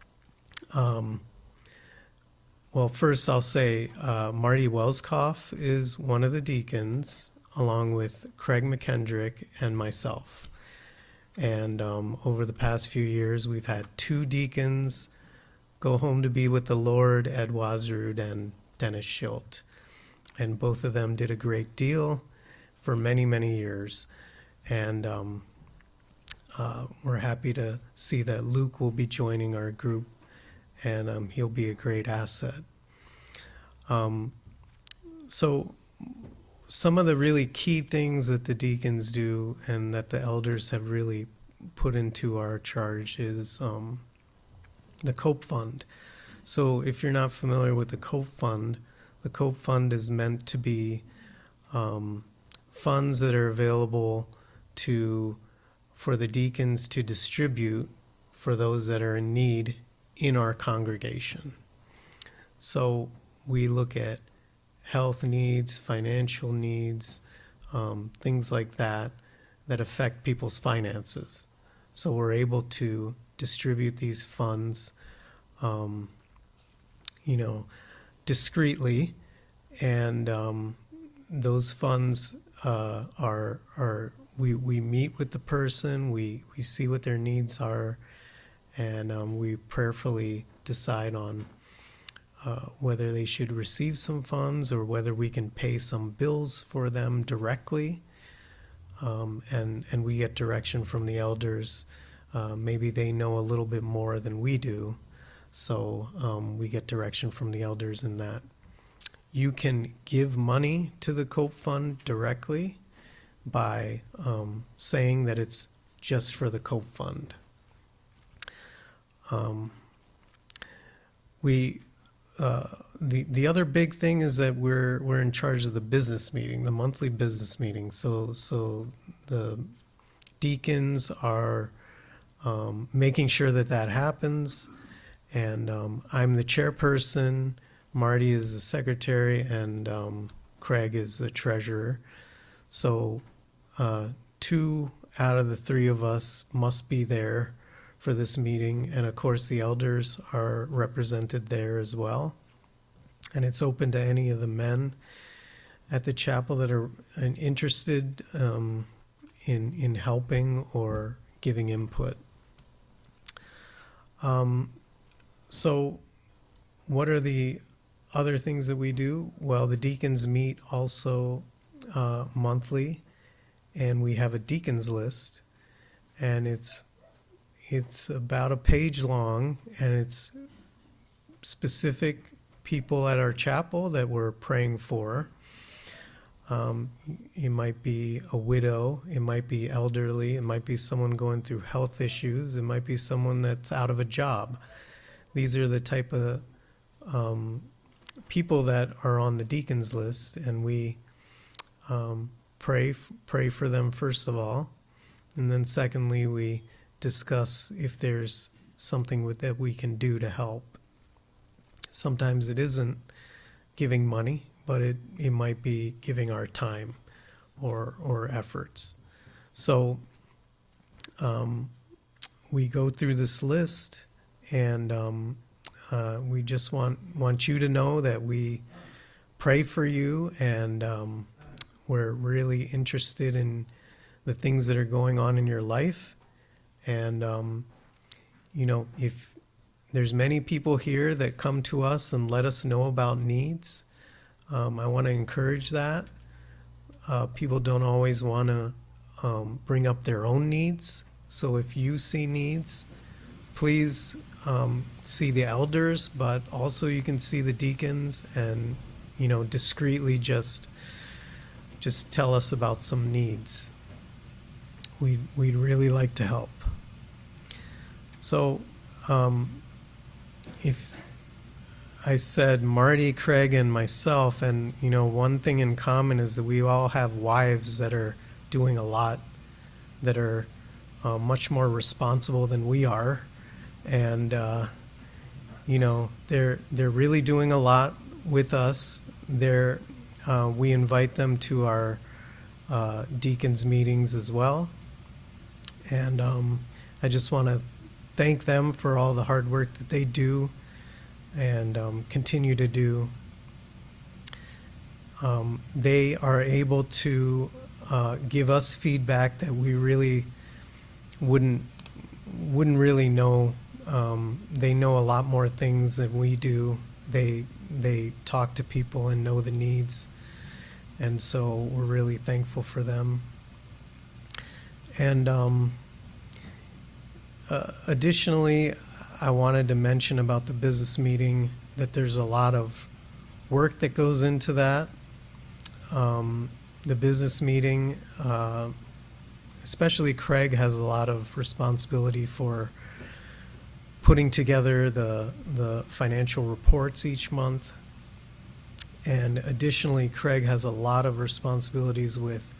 Um, well, first I'll say uh, Marty Welskoff is one of the deacons, along with Craig McKendrick and myself. And um, over the past few years, we've had two deacons go home to be with the Lord, Ed Wazrud and Dennis Schilt. And both of them did a great deal for many, many years. And um, uh, we're happy to see that Luke will be joining our group, and um, he'll be a great asset. Um, so some of the really key things that the deacons do and that the elders have really put into our charge is um, the COPE Fund. So if you're not familiar with the COPE Fund, the COPE Fund is meant to be um, funds that are available to for the deacons to distribute for those that are in need in our congregation. So we look at health needs, financial needs, um, things like that, that affect people's finances. So we're able to distribute these funds, um, you know, discreetly, and um, those funds uh, are are we we meet with the person, we we see what their needs are, and um, we prayerfully decide on uh, whether they should receive some funds or whether we can pay some bills for them directly, um, and and we get direction from the elders. Uh, maybe they know a little bit more than we do, so um, we get direction from the elders in that. You can give money to the COPE Fund directly by um, saying that it's just for the COPE Fund. Um, we uh, the the other big thing is that we're we're in charge of the business meeting, the monthly business meeting. So so the deacons are um, making sure that that happens, and um, I'm the chairperson. Marty is the secretary, and um, Craig is the treasurer. So uh, two out of the three of us must be there for this meeting, and of course the elders are represented there as well. And it's open to any of the men at the chapel that are interested um, in in helping or giving input. Um, so what are the other things that we do? Well, the deacons meet also uh, monthly, and we have a deacons list, and it's it's about a page long, and it's specific people at our chapel that we're praying for. Um, it might be a widow, it might be elderly, it might be someone going through health issues, it might be someone that's out of a job. These are the type of um, people that are on the deacons list, and we um, pray pray for them first of all, and then secondly we discuss if there's something with, that we can do to help. Sometimes it isn't giving money, but it, it might be giving our time or or efforts. So um, we go through this list, and um, uh, we just want want you to know that we pray for you, and um, we're really interested in the things that are going on in your life. And um, you know, if there's many people here that come to us and let us know about needs, Um, I want to encourage that. Uh, people don't always want to um, bring up their own needs. So if you see needs, please um, see the elders, but also you can see the deacons, and, you know, discreetly just just tell us about some needs. We'd, we'd really like to help. So um, if I said Marty, Craig, and myself, and you know, one thing in common is that we all have wives that are doing a lot, that are uh, much more responsible than we are, and uh, you know, they're they're really doing a lot with us. They're uh, we invite them to our uh, deacons meetings as well, and um, I just want to thank them for all the hard work that they do and um, continue to do. Um, they are able to uh, give us feedback that we really wouldn't wouldn't really know. Um, they know a lot more things than we do. They they talk to people and know the needs, and so we're really thankful for them. And um, uh, additionally, I wanted to mention about the business meeting that there's a lot of work that goes into that. Um, the business meeting, uh, especially Craig, has a lot of responsibility for putting together the the financial reports each month. And additionally, Craig has a lot of responsibilities with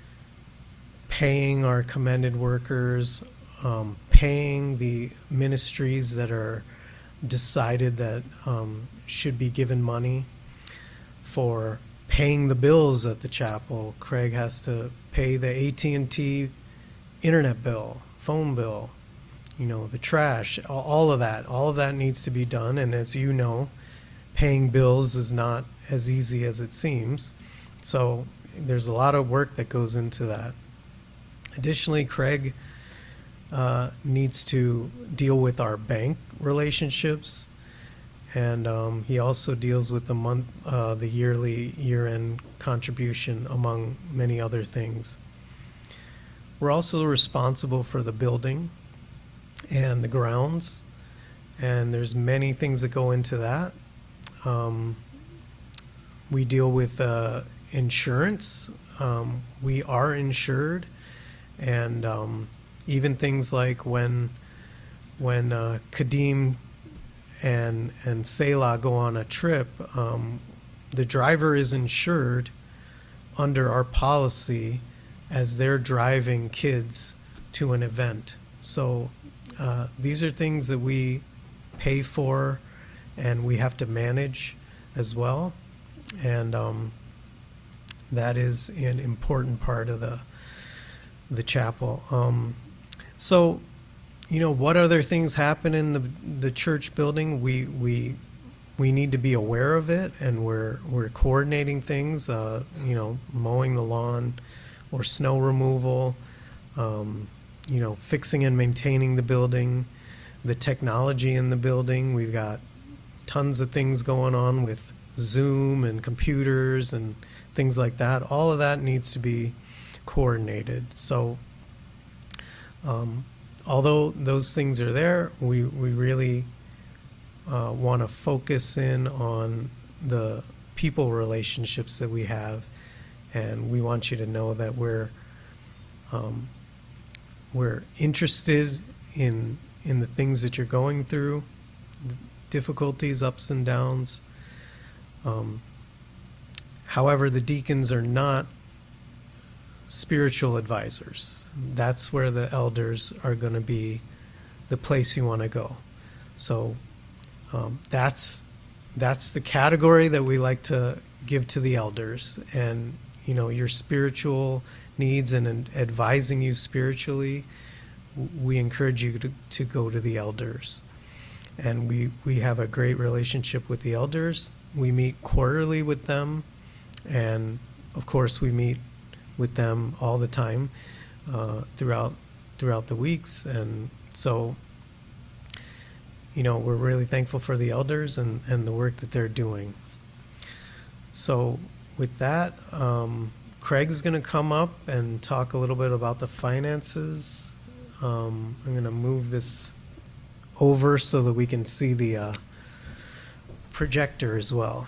paying our commended workers, um, paying the ministries that are decided that um, should be given money, for paying the bills at the chapel. Craig has to pay the A T and T internet bill, phone bill, you know, the trash, all of that. All of that needs to be done. And as you know, paying bills is not as easy as it seems. So there's a lot of work that goes into that. Additionally, Craig uh, needs to deal with our bank relationships, and um, he also deals with the month, uh, the yearly year-end contribution, among many other things. We're also responsible for the building and the grounds, and there's many things that go into that. Um, we deal with uh, insurance. Um, we are insured, and um, even things like when when uh, Kadim and and Selah go on a trip, um, the driver is insured under our policy as they're driving kids to an event. So uh, these are things that we pay for and we have to manage as well, and um, that is an important part of the the chapel. Um, so, you know, what other things happen in the the church building? We we we need to be aware of it, and we're we're coordinating things. Uh, you know, mowing the lawn, or snow removal. Um, you know, fixing and maintaining the building. the technology in the building. We've got tons of things going on with Zoom and computers and things like that. All of that needs to be coordinated. So um, although those things are there, we, we really uh, want to focus in on the people relationships that we have, and we want you to know that we're um, we're interested in in the things that you're going through, the difficulties, ups and downs. Um, however, the deacons are not spiritual advisors. That's where the elders are going to be the place you want to go. So um, that's that's the category that we like to give to the elders. And you know, your spiritual needs and, and advising you spiritually, we encourage you to, to go to the elders. And we, we have a great relationship with the elders. We meet quarterly with them, and of course we meet with them all the time uh, throughout throughout the weeks. And so, you know, we're really thankful for the elders and, and the work that they're doing. So with that, um, Craig's going to come up and talk a little bit about the finances. Um, I'm going to move this over so that we can see the uh, projector as well.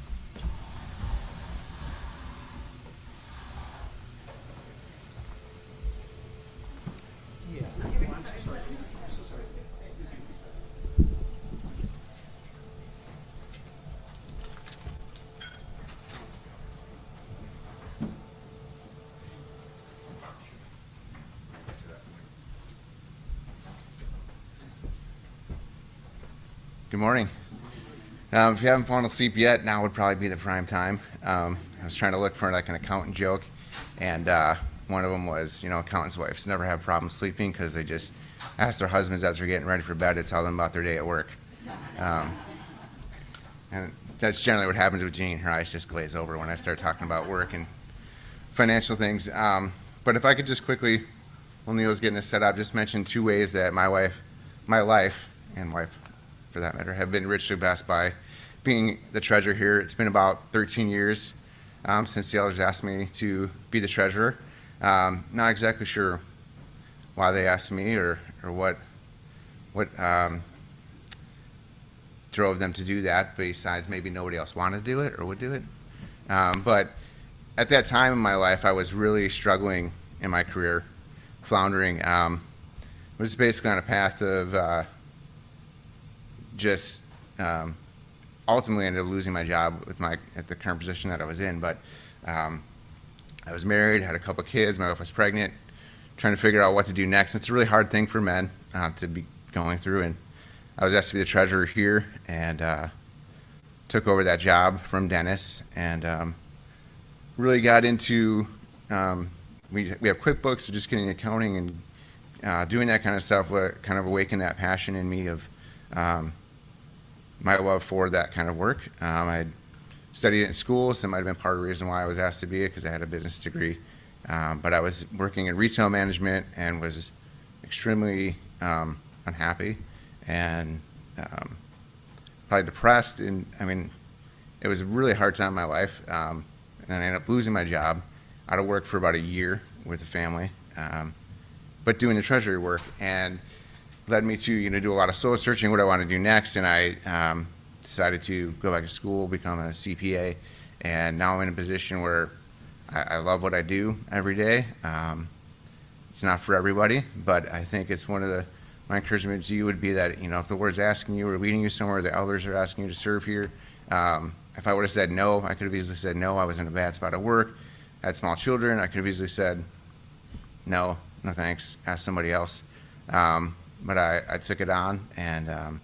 Good morning. Um, if you haven't fallen asleep yet, now would probably be the prime time. Um, I was trying to look for like an accountant joke, and uh, one of them was, you know, accountants' wives never have problems sleeping because they just ask their husbands as they're getting ready for bed to tell them about their day at work. Um, and that's generally what happens with Jean. Her eyes just glaze over when I start talking about work and financial things. Um, but if I could just quickly, while Neil's getting this set up, just mention two ways that my wife, my life, and wife, for that matter, have been richly blessed by being the treasurer here. It's been about thirteen years um, since the elders asked me to be the treasurer. Um, not exactly sure why they asked me or, or what what um, drove them to do that, besides maybe nobody else wanted to do it or would do it. Um, but at that time in my life, I was really struggling in my career, floundering. Um, was basically on a path of uh, just um, ultimately ended up losing my job with my at the current position that I was in. But um, I was married, had a couple of kids, my wife was pregnant, trying to figure out what to do next. It's a really hard thing for men uh, to be going through, and I was asked to be the treasurer here, and uh, took over that job from Dennis, and um, really got into um, we we have QuickBooks, so just getting accounting and uh, doing that kind of stuff. What kind of awakened that passion in me of um, my love for that kind of work. Um, I studied it in school, so it might have been part of the reason why I was asked to be it, because I had a business degree. Um, but I was working in retail management and was extremely um, unhappy and um, probably depressed. And I mean, it was a really hard time in my life. Um, and I ended up losing my job, out of work for about a year with the family, um, but doing the treasury work. And led me to, you know, do a lot of soul searching, what I want to do next, and I um, decided to go back to school, become a C P A, and now I'm in a position where I, I love what I do every day. Um, it's not for everybody, but I think it's one of the, my encouragement to you would be that, you know, if the Lord's asking you or leading you somewhere, the elders are asking you to serve here, um, if I would have said no, I could have easily said no, I was in a bad spot at work, I had small children, I could have easily said no, no thanks, ask somebody else. Um, But I, I took it on, and um,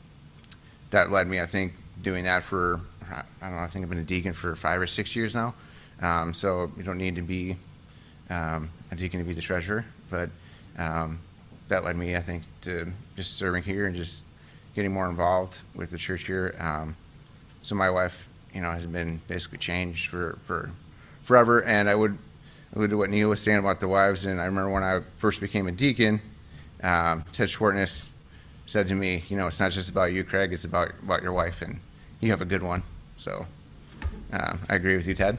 that led me, I think, doing that for, I don't know, I think I've been a deacon for five or six years now. Um, so you don't need to be um, a deacon to be the treasurer. But um, that led me, I think, to just serving here and just getting more involved with the church here. Um, so my wife, you know, has been basically changed for, for forever. And I would allude to what Neil was saying about the wives. And I remember when I first became a deacon, Um, Ted Schwartness said to me, you know, it's not just about you, Craig, it's about, about your wife, and you have a good one. So uh, I agree with you, Ted.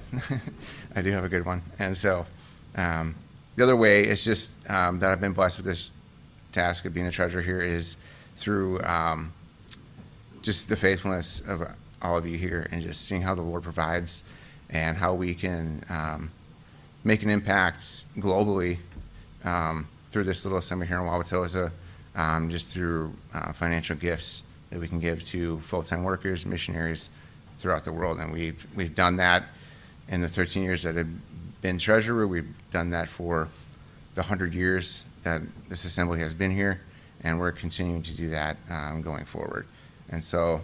I do have a good one. And so um, the other way is just um, that I've been blessed with this task of being a treasurer here is through um, just the faithfulness of all of you here, and just seeing how the Lord provides and how we can um, make an impact globally um, through this little assembly here in Wauwatosa, um, just through uh, financial gifts that we can give to full-time workers, missionaries throughout the world. And we've, we've done that in the thirteen years that I've been treasurer. We've done that for the one hundred years that this assembly has been here, and we're continuing to do that um, going forward. And so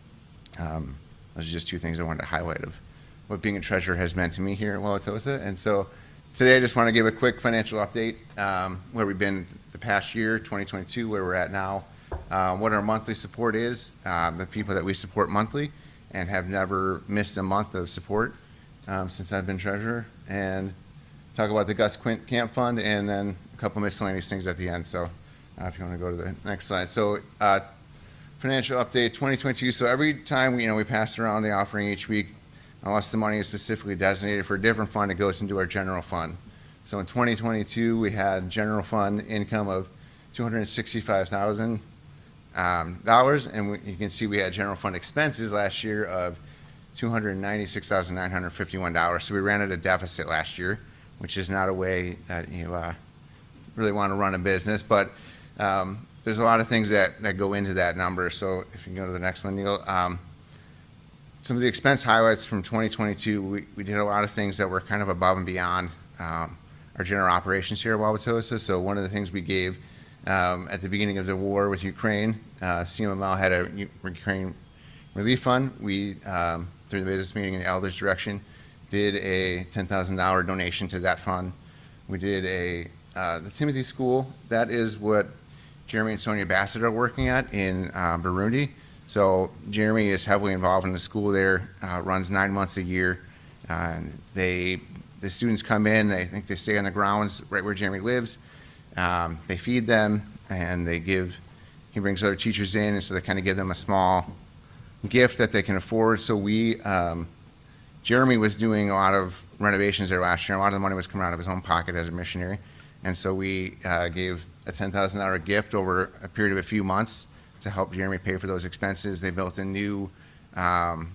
um, those are just two things I wanted to highlight of what being a treasurer has meant to me here at Wauwatosa. And so today I just want to give a quick financial update, um, where we've been the past year, twenty twenty-two, where we're at now, uh, what our monthly support is, um, the people that we support monthly and have never missed a month of support um, since I've been treasurer, and talk about the Gus Quint Camp Fund, and then a couple miscellaneous things at the end. So uh, if you want to go to the next slide. So uh, financial update twenty twenty-two. So every time we, you know, we pass around the offering each week, unless the money is specifically designated for a different fund, it goes into our general fund. So in twenty twenty-two, we had general fund income of two hundred sixty-five thousand dollars, um, and we, you can see we had general fund expenses last year of two hundred ninety-six thousand nine hundred fifty-one dollars. So we ran at a deficit last year, which is not a way that you uh, really want to run a business, but um, there's a lot of things that, that go into that number. So if you can go to the next one, Neil. Um, some of the expense highlights from twenty twenty-two, we, we did a lot of things that were kind of above and beyond um, our general operations here at Wauwatosa. So one of the things we gave um, at the beginning of the war with Ukraine, uh, C M M L had a Ukraine relief fund. We, um, through the business meeting and the elders' direction, did a ten thousand dollars donation to that fund. We did a, uh, the Timothy School, that is what Jeremy and Sonia Bassett are working at in uh, Burundi. So Jeremy is heavily involved in the school there, uh, runs nine months a year. Uh, and they, the students come in, they think they stay on the grounds right where Jeremy lives. Um, they feed them, and they give, he brings other teachers in, and so they kind of give them a small gift that they can afford. So we, um, Jeremy was doing a lot of renovations there last year. A lot of the money was coming out of his own pocket as a missionary. And so we uh, gave a ten thousand dollars gift over a period of a few months to help Jeremy pay for those expenses. They built a new um,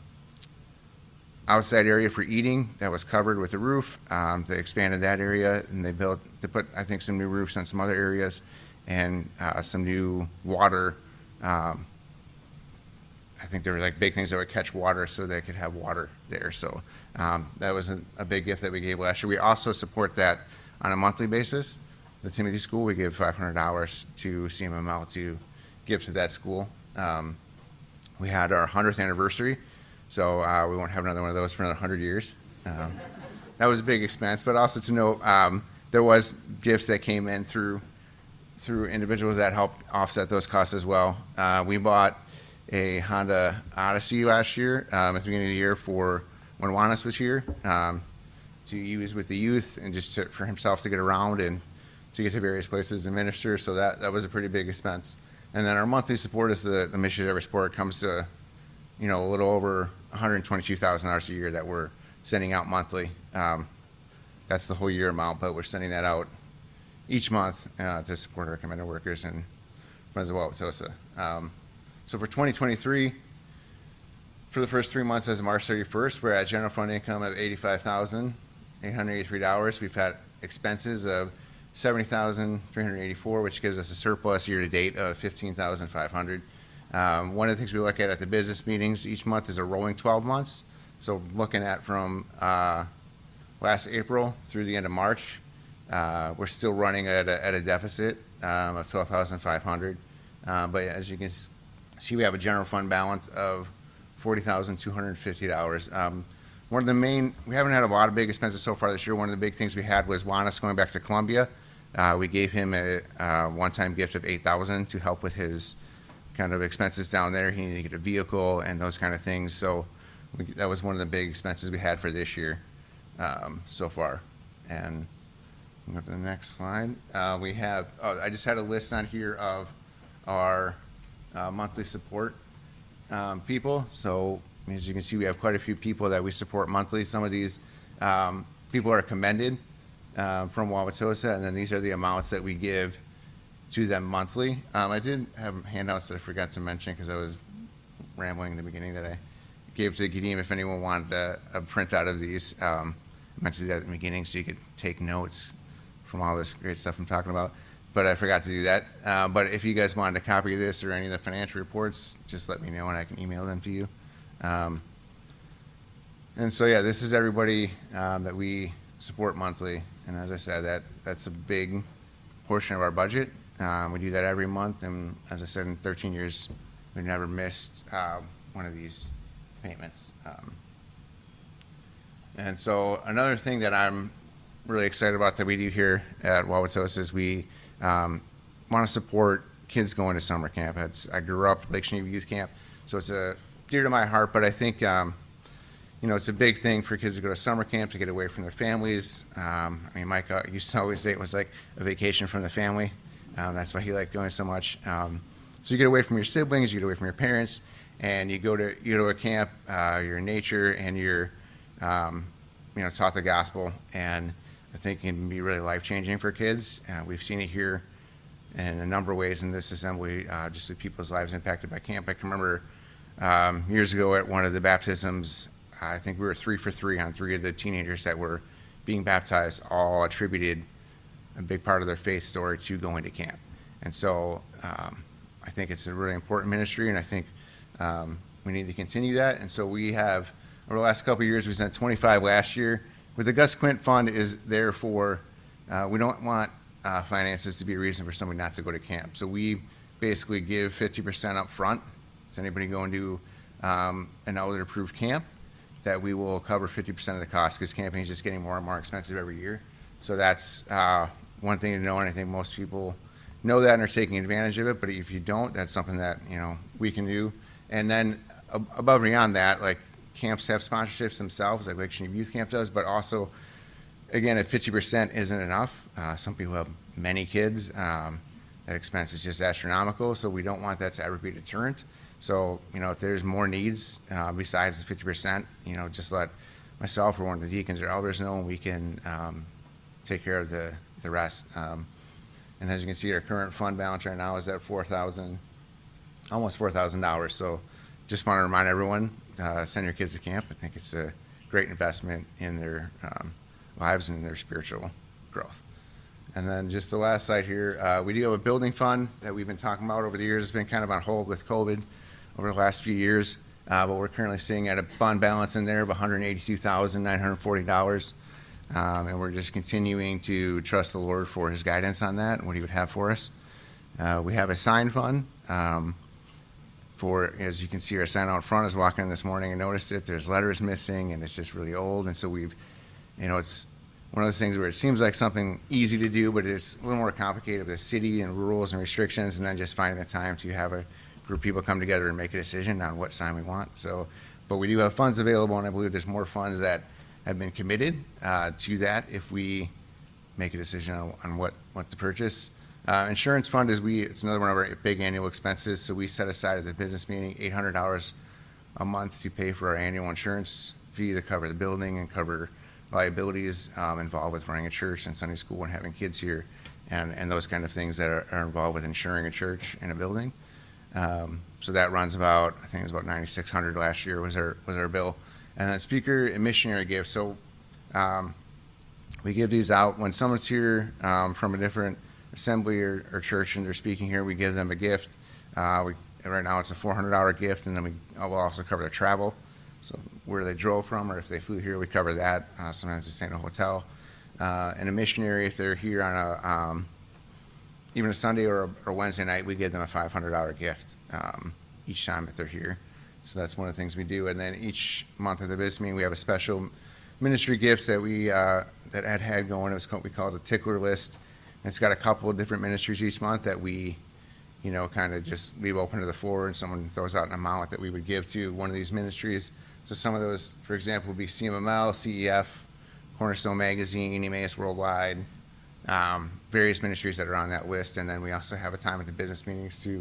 outside area for eating that was covered with a roof. Um, they expanded that area, and they built, they put, I think, some new roofs on some other areas, and uh, some new water. Um, I think there were like big things that would catch water, so they could have water there. So um, that was a, a big gift that we gave last year. We also support that on a monthly basis. The Timothy School, we give five hundred dollars to C M M L to give to that school. Um, we had our hundredth anniversary, so uh, we won't have another one of those for another one hundred years. Um, that was a big expense, but also to note, um, there was gifts that came in through through individuals that helped offset those costs as well. Uh, we bought a Honda Odyssey last year, um, at the beginning of the year, for when Juanis was here, um, to use with the youth, and just to, for himself to get around and to get to various places and minister. So that, that was a pretty big expense. And then our monthly support is the, the missionary support, comes to, you know, a little over one hundred twenty-two thousand dollars a year that we're sending out monthly. Um, that's the whole year amount, but we're sending that out each month uh, to support our commended workers and Friends of Wauwatosa. Um, so for twenty twenty-three, for the first three months as of March thirty-first, we're at general fund income of eighty-five thousand eight hundred eighty-three dollars. We've had expenses of seventy thousand three hundred eighty-four dollars, which gives us a surplus year to date of fifteen thousand five hundred dollars. Um, one of the things we look at at the business meetings each month is a rolling twelve months. So looking at from uh, last April through the end of March, uh, we're still running at a, at a deficit um, of twelve thousand five hundred dollars. Uh, but as you can see, we have a general fund balance of forty thousand two hundred fifty dollars. Um, one of the main, we haven't had a lot of big expenses so far this year. One of the big things we had was Juanis going back to Colombia. Uh, we gave him a uh, one-time gift of eight thousand dollars to help with his kind of expenses down there. He needed to get a vehicle and those kind of things. So we, that was one of the big expenses we had for this year um, so far. And go to the next slide. Uh, we have, oh, I just had a list on here of our uh, monthly support um, people. So as you can see, we have quite a few people that we support monthly. Some of these um, people are commended uh, from Wauwatosa, and then these are the amounts that we give to them monthly. Um, I did have handouts that I forgot to mention because I was rambling in the beginning that I gave to Gadim if anyone wanted a, a printout of these. Um, I mentioned that at the beginning so you could take notes from all this great stuff I'm talking about, but I forgot to do that. Uh, but if you guys wanted a copy of this or any of the financial reports, just let me know and I can email them to you. Um, and so yeah, this is everybody um, that we support monthly, and as I said, that that's a big portion of our budget. Um, we do that every month, and as I said, in thirteen years, we've never missed uh, one of these payments. Um, and so another thing that I'm really excited about that we do here at Wauwatosa is we um, want to support kids going to summer camp. It's, I grew up Lake Geneva Youth Camp, so it's a dear to my heart, but I think um, you know, it's a big thing for kids to go to summer camp, to get away from their families. Um, I mean, Mike uh, used to always say it was like a vacation from the family. Um, that's why he liked going so much. Um, so you get away from your siblings, you get away from your parents, and you go to you go to a camp. Uh, you're in nature, and you're um, you know taught the gospel. And I think it can be really life changing for kids. Uh, we've seen it here in a number of ways in this assembly, uh, just with people's lives impacted by camp. I can remember um, years ago at one of the baptisms, I think we were three for three on three of the teenagers that were being baptized, all attributed a big part of their faith story to going to camp. And so um, I think it's a really important ministry, and I think um, we need to continue that. And so we have, over the last couple of years, we sent twenty-five last year. With the Gus Quint Fund is there for, uh, we don't want uh, finances to be a reason for somebody not to go to camp. So we basically give fifty percent up front to anybody going to um, an elder-approved camp, that we will cover fifty percent of the cost, because camping is just getting more and more expensive every year. So that's uh, one thing to know, and I think most people know that and are taking advantage of it. But if you don't, that's something that you know we can do. And then ab- above and beyond that, like camps have sponsorships themselves, like Lake Geneva Youth Camp does. But also, again, if fifty percent isn't enough, uh, some people have many kids. Um, that expense is just astronomical. So we don't want that to ever be a deterrent. So, you know, if there's more needs uh, besides the fifty percent, you know, just let myself or one of the deacons or elders know, and we can um, take care of the, the rest. Um, and as you can see, our current fund balance right now is at four thousand, almost four thousand dollars. So just want to remind everyone, uh, send your kids to camp. I think it's a great investment in their um, lives and their spiritual growth. And then just the last slide here, uh, we do have a building fund that we've been talking about over the years. It's been kind of on hold with COVID over the last few years, uh, but we're currently sitting at a fund balance in there of one hundred eighty-two thousand nine hundred forty dollars, um, and we're just continuing to trust the Lord for his guidance on that and what he would have for us. Uh, we have a sign fund um, for, as you can see, our sign out front. I was walking in this morning and noticed it. There's letters missing, and it's just really old, and so we've, you know, it's one of those things where it seems like something easy to do, but it's a little more complicated with the city and rules and restrictions, and then just finding the time to have a group of people come together and make a decision on what sign we want. So, but we do have funds available, and I believe there's more funds that have been committed uh, to that if we make a decision on, on what, what to purchase. Uh, insurance fund is we, it's another one of our big annual expenses. So we set aside at the business meeting eight hundred dollars a month to pay for our annual insurance fee to cover the building and cover liabilities um, involved with running a church and Sunday school and having kids here, and, and those kind of things that are, are involved with insuring a church and a building. Um, so that runs about, I think it was about ninety-six hundred dollars last year was our was our bill. And then speaker and missionary gifts. So um, we give these out when someone's here um, from a different assembly or, or church and they're speaking here. We give them a gift. Uh, we right now it's a four hundred dollars gift, and then we will also cover their travel. So where they drove from, or if they flew here, we cover that. Uh, sometimes they stay in a hotel. Uh, and a missionary, if they're here on a um, even a Sunday or a, or Wednesday night, we give them a five hundred dollars gift um, each time that they're here. So that's one of the things we do. And then each month of the business meeting, we have a special ministry gifts that we uh, that Ed had going. It was called, we call it the tickler list. And it's got a couple of different ministries each month that we, you know, kind of just leave open to the floor, and someone throws out an amount that we would give to one of these ministries. So some of those, for example, would be C M M L, C E F, Cornerstone Magazine, Emmaus Worldwide, um, various ministries that are on that list. And then we also have a time at the business meetings to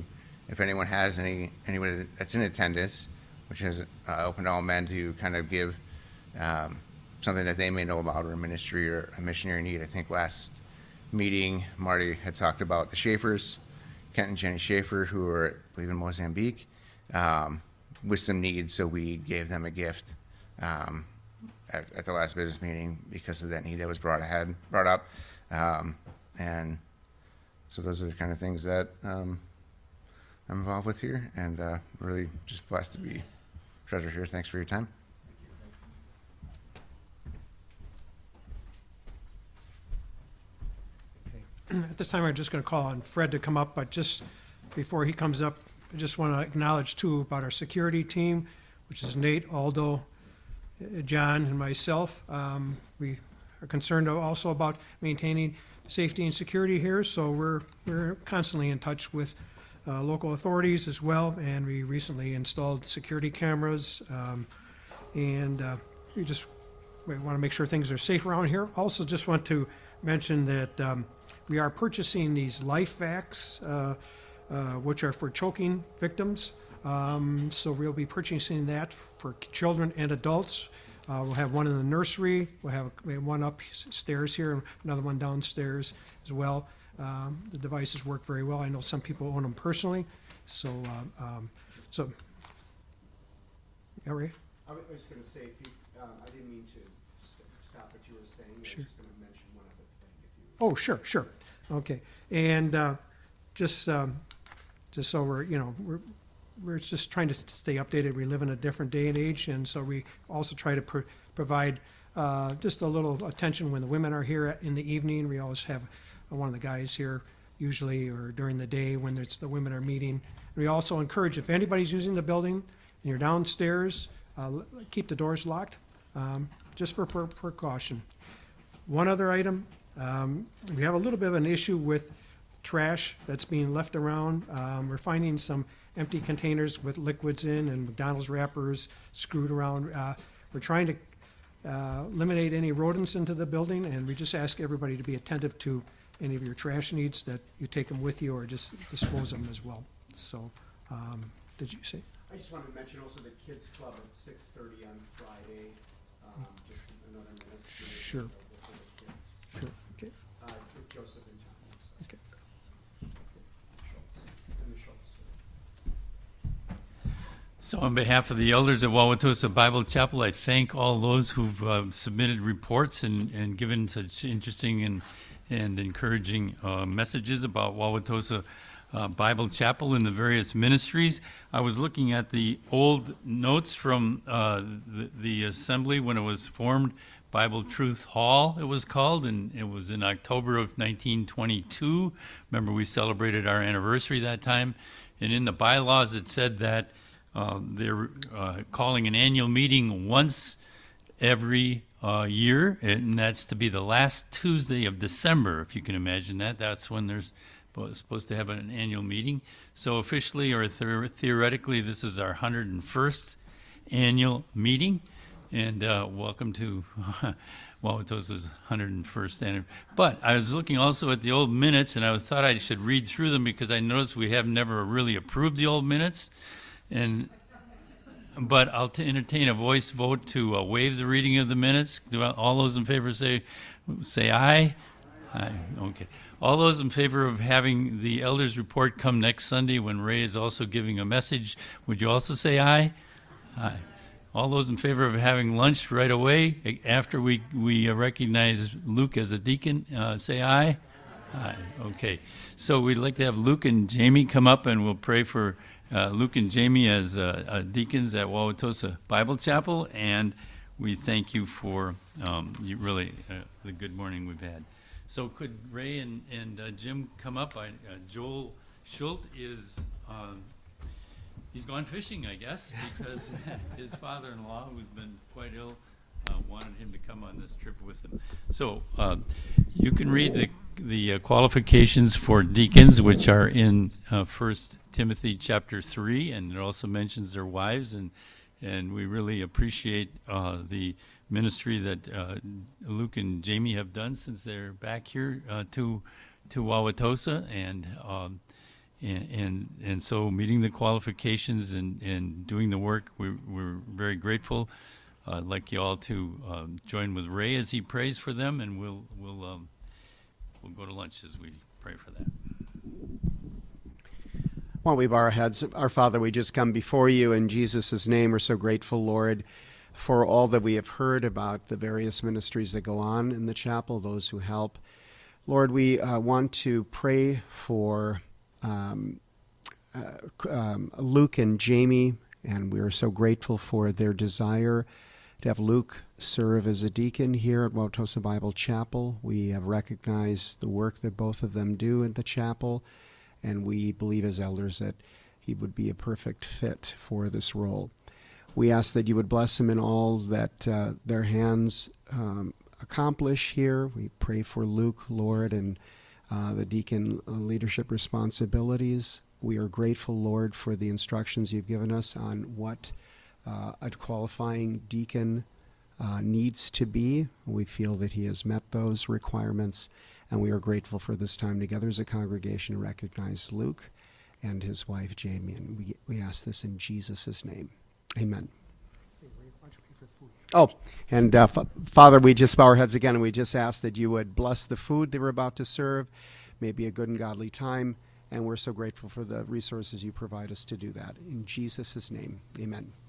if anyone has any anybody that's in attendance, which is uh, open to all men, to kind of give um, something that they may know about, or a ministry or a missionary need. I think last meeting Marty had talked about the Schaefers, Kent and Jenny Schaefer, who are, I believe, in Mozambique, um, with some needs. So we gave them a gift um, at, at the last business meeting because of that need that was brought ahead, brought up, um, and so those are the kind of things that um, I'm involved with here, and uh, really just blessed to be treasurer here. Thanks for your time. At this time, I'm just going to call on Fred to come up, but just before he comes up, I just want to acknowledge, too, about our security team, which is Nate, Aldo, uh, John, and myself. Um, we are concerned also about maintaining safety and security here, so we're, we're constantly in touch with uh, local authorities as well, and we recently installed security cameras, um, and uh, we just we want to make sure things are safe around here. Also, just want to mention that um, we are purchasing these life vacs, uh, uh, which are for choking victims. Um, so we'll be purchasing that for children and adults. Uh, we'll have one in the nursery. We'll have, we have one upstairs here, and another one downstairs as well. Um, the devices work very well. I know some people own them personally. So, uh, um, so, yeah, Ray? I was just going to say, if you, um, I didn't mean to stop what you were saying. Sure. I was just going to mention one other thing. If you Oh, sure, sure. Okay. And uh, just um, just so we're, you know, we're, we're just trying to stay updated. We live in a different day and age, and so we also try to pr- provide uh, just a little attention when the women are here in the evening. We always have one of the guys here usually, or during the day when it's, the women are meeting. We also encourage, if anybody's using the building and you're downstairs, uh, keep the doors locked, um, just for per- precaution. One other item, um, we have a little bit of an issue with trash that's being left around. Um, we're finding some empty containers with liquids in and McDonald's wrappers screwed around. Uh, we're trying to uh, eliminate any rodents into the building, and we just ask everybody to be attentive to any of your trash needs, that you take them with you or just dispose of them as well. So, um, did you say? I just wanted to mention also the Kids Club at six thirty on Friday, um, just another ministry. Sure. available for the kids, Sure. Okay. uh, with Joseph and John. so. Okay. Schultz, and the Schultz. So on behalf of the elders at Wauwatosa Bible Chapel, I thank all those who've uh, submitted reports and, and given such interesting and, and encouraging uh, messages about Wauwatosa uh, Bible Chapel and the various ministries. I was looking at the old notes from uh, the, the assembly when it was formed. Bible Truth Hall, it was called, and it was in October of nineteen twenty-two. Remember, we celebrated our anniversary that time. And in the bylaws, it said that uh, they're uh, calling an annual meeting once every uh, year, and that's to be the last Tuesday of December, if you can imagine that. That's when they're supposed to have an annual meeting. So officially or the- theoretically, this is our one hundred first annual meeting. And uh, welcome to Wauwatosa's one hundred first anniversary. But I was looking also at the old minutes, and I was thought I should read through them because I noticed we have never really approved the old minutes. And but I'll t- entertain a voice vote to uh, waive the reading of the minutes. Do I, all those in favor say say aye? Aye. Okay. All those in favor of having the elders' report come next Sunday when Ray is also giving a message, would you also say aye? Aye. All those in favor of having lunch right away after we, we uh, recognize Luke as a deacon, uh, say aye. Aye. Okay. So we'd like to have Luke and Jamie come up, and we'll pray for uh, Luke and Jamie as uh, uh, deacons at Wauwatosa Bible Chapel. And we thank you for um, you really uh, the good morning we've had. So could Ray and, and uh, Jim come up? I, uh, Joel Schult is... Um, He's gone fishing, I guess, because his father-in-law, who's been quite ill, uh, wanted him to come on this trip with him. So uh, you can read the the uh, qualifications for deacons, which are in uh, First Timothy chapter three, and it also mentions their wives, and and we really appreciate uh, the ministry that uh, Luke and Jamie have done since they're back here uh, to to Wauwatosa, and. Um, And, and and so meeting the qualifications and, and doing the work, we, we're very grateful. Uh, I'd like you all to um, join with Ray as he prays for them, and we'll we'll um, we'll go to lunch as we pray for that. Why don't we bow our heads? Our Father, we just come before you in Jesus' name. We're so grateful, Lord, for all that we have heard about the various ministries that go on in the chapel, those who help. Lord, we uh, want to pray for um, uh, um, Luke and Jamie, and we are so grateful for their desire to have Luke serve as a deacon here at Wauwatosa Bible Chapel. We have recognized the work that both of them do in the chapel, and we believe as elders that he would be a perfect fit for this role. We ask that you would bless him in all that uh, their hands um, accomplish here. We pray for Luke, Lord, and uh, the deacon uh, leadership responsibilities. We are grateful, Lord, for the instructions you've given us on what uh, a qualifying deacon uh, needs to be. We feel that he has met those requirements, and we are grateful for this time together as a congregation to recognize Luke and his wife, Jamie. And we, we ask this in Jesus' name. Amen. Oh, and uh, F- Father, we just bow our heads again, and we just ask that you would bless the food that we're about to serve. May it be a good and godly time, and we're so grateful for the resources you provide us to do that. In Jesus' name, amen.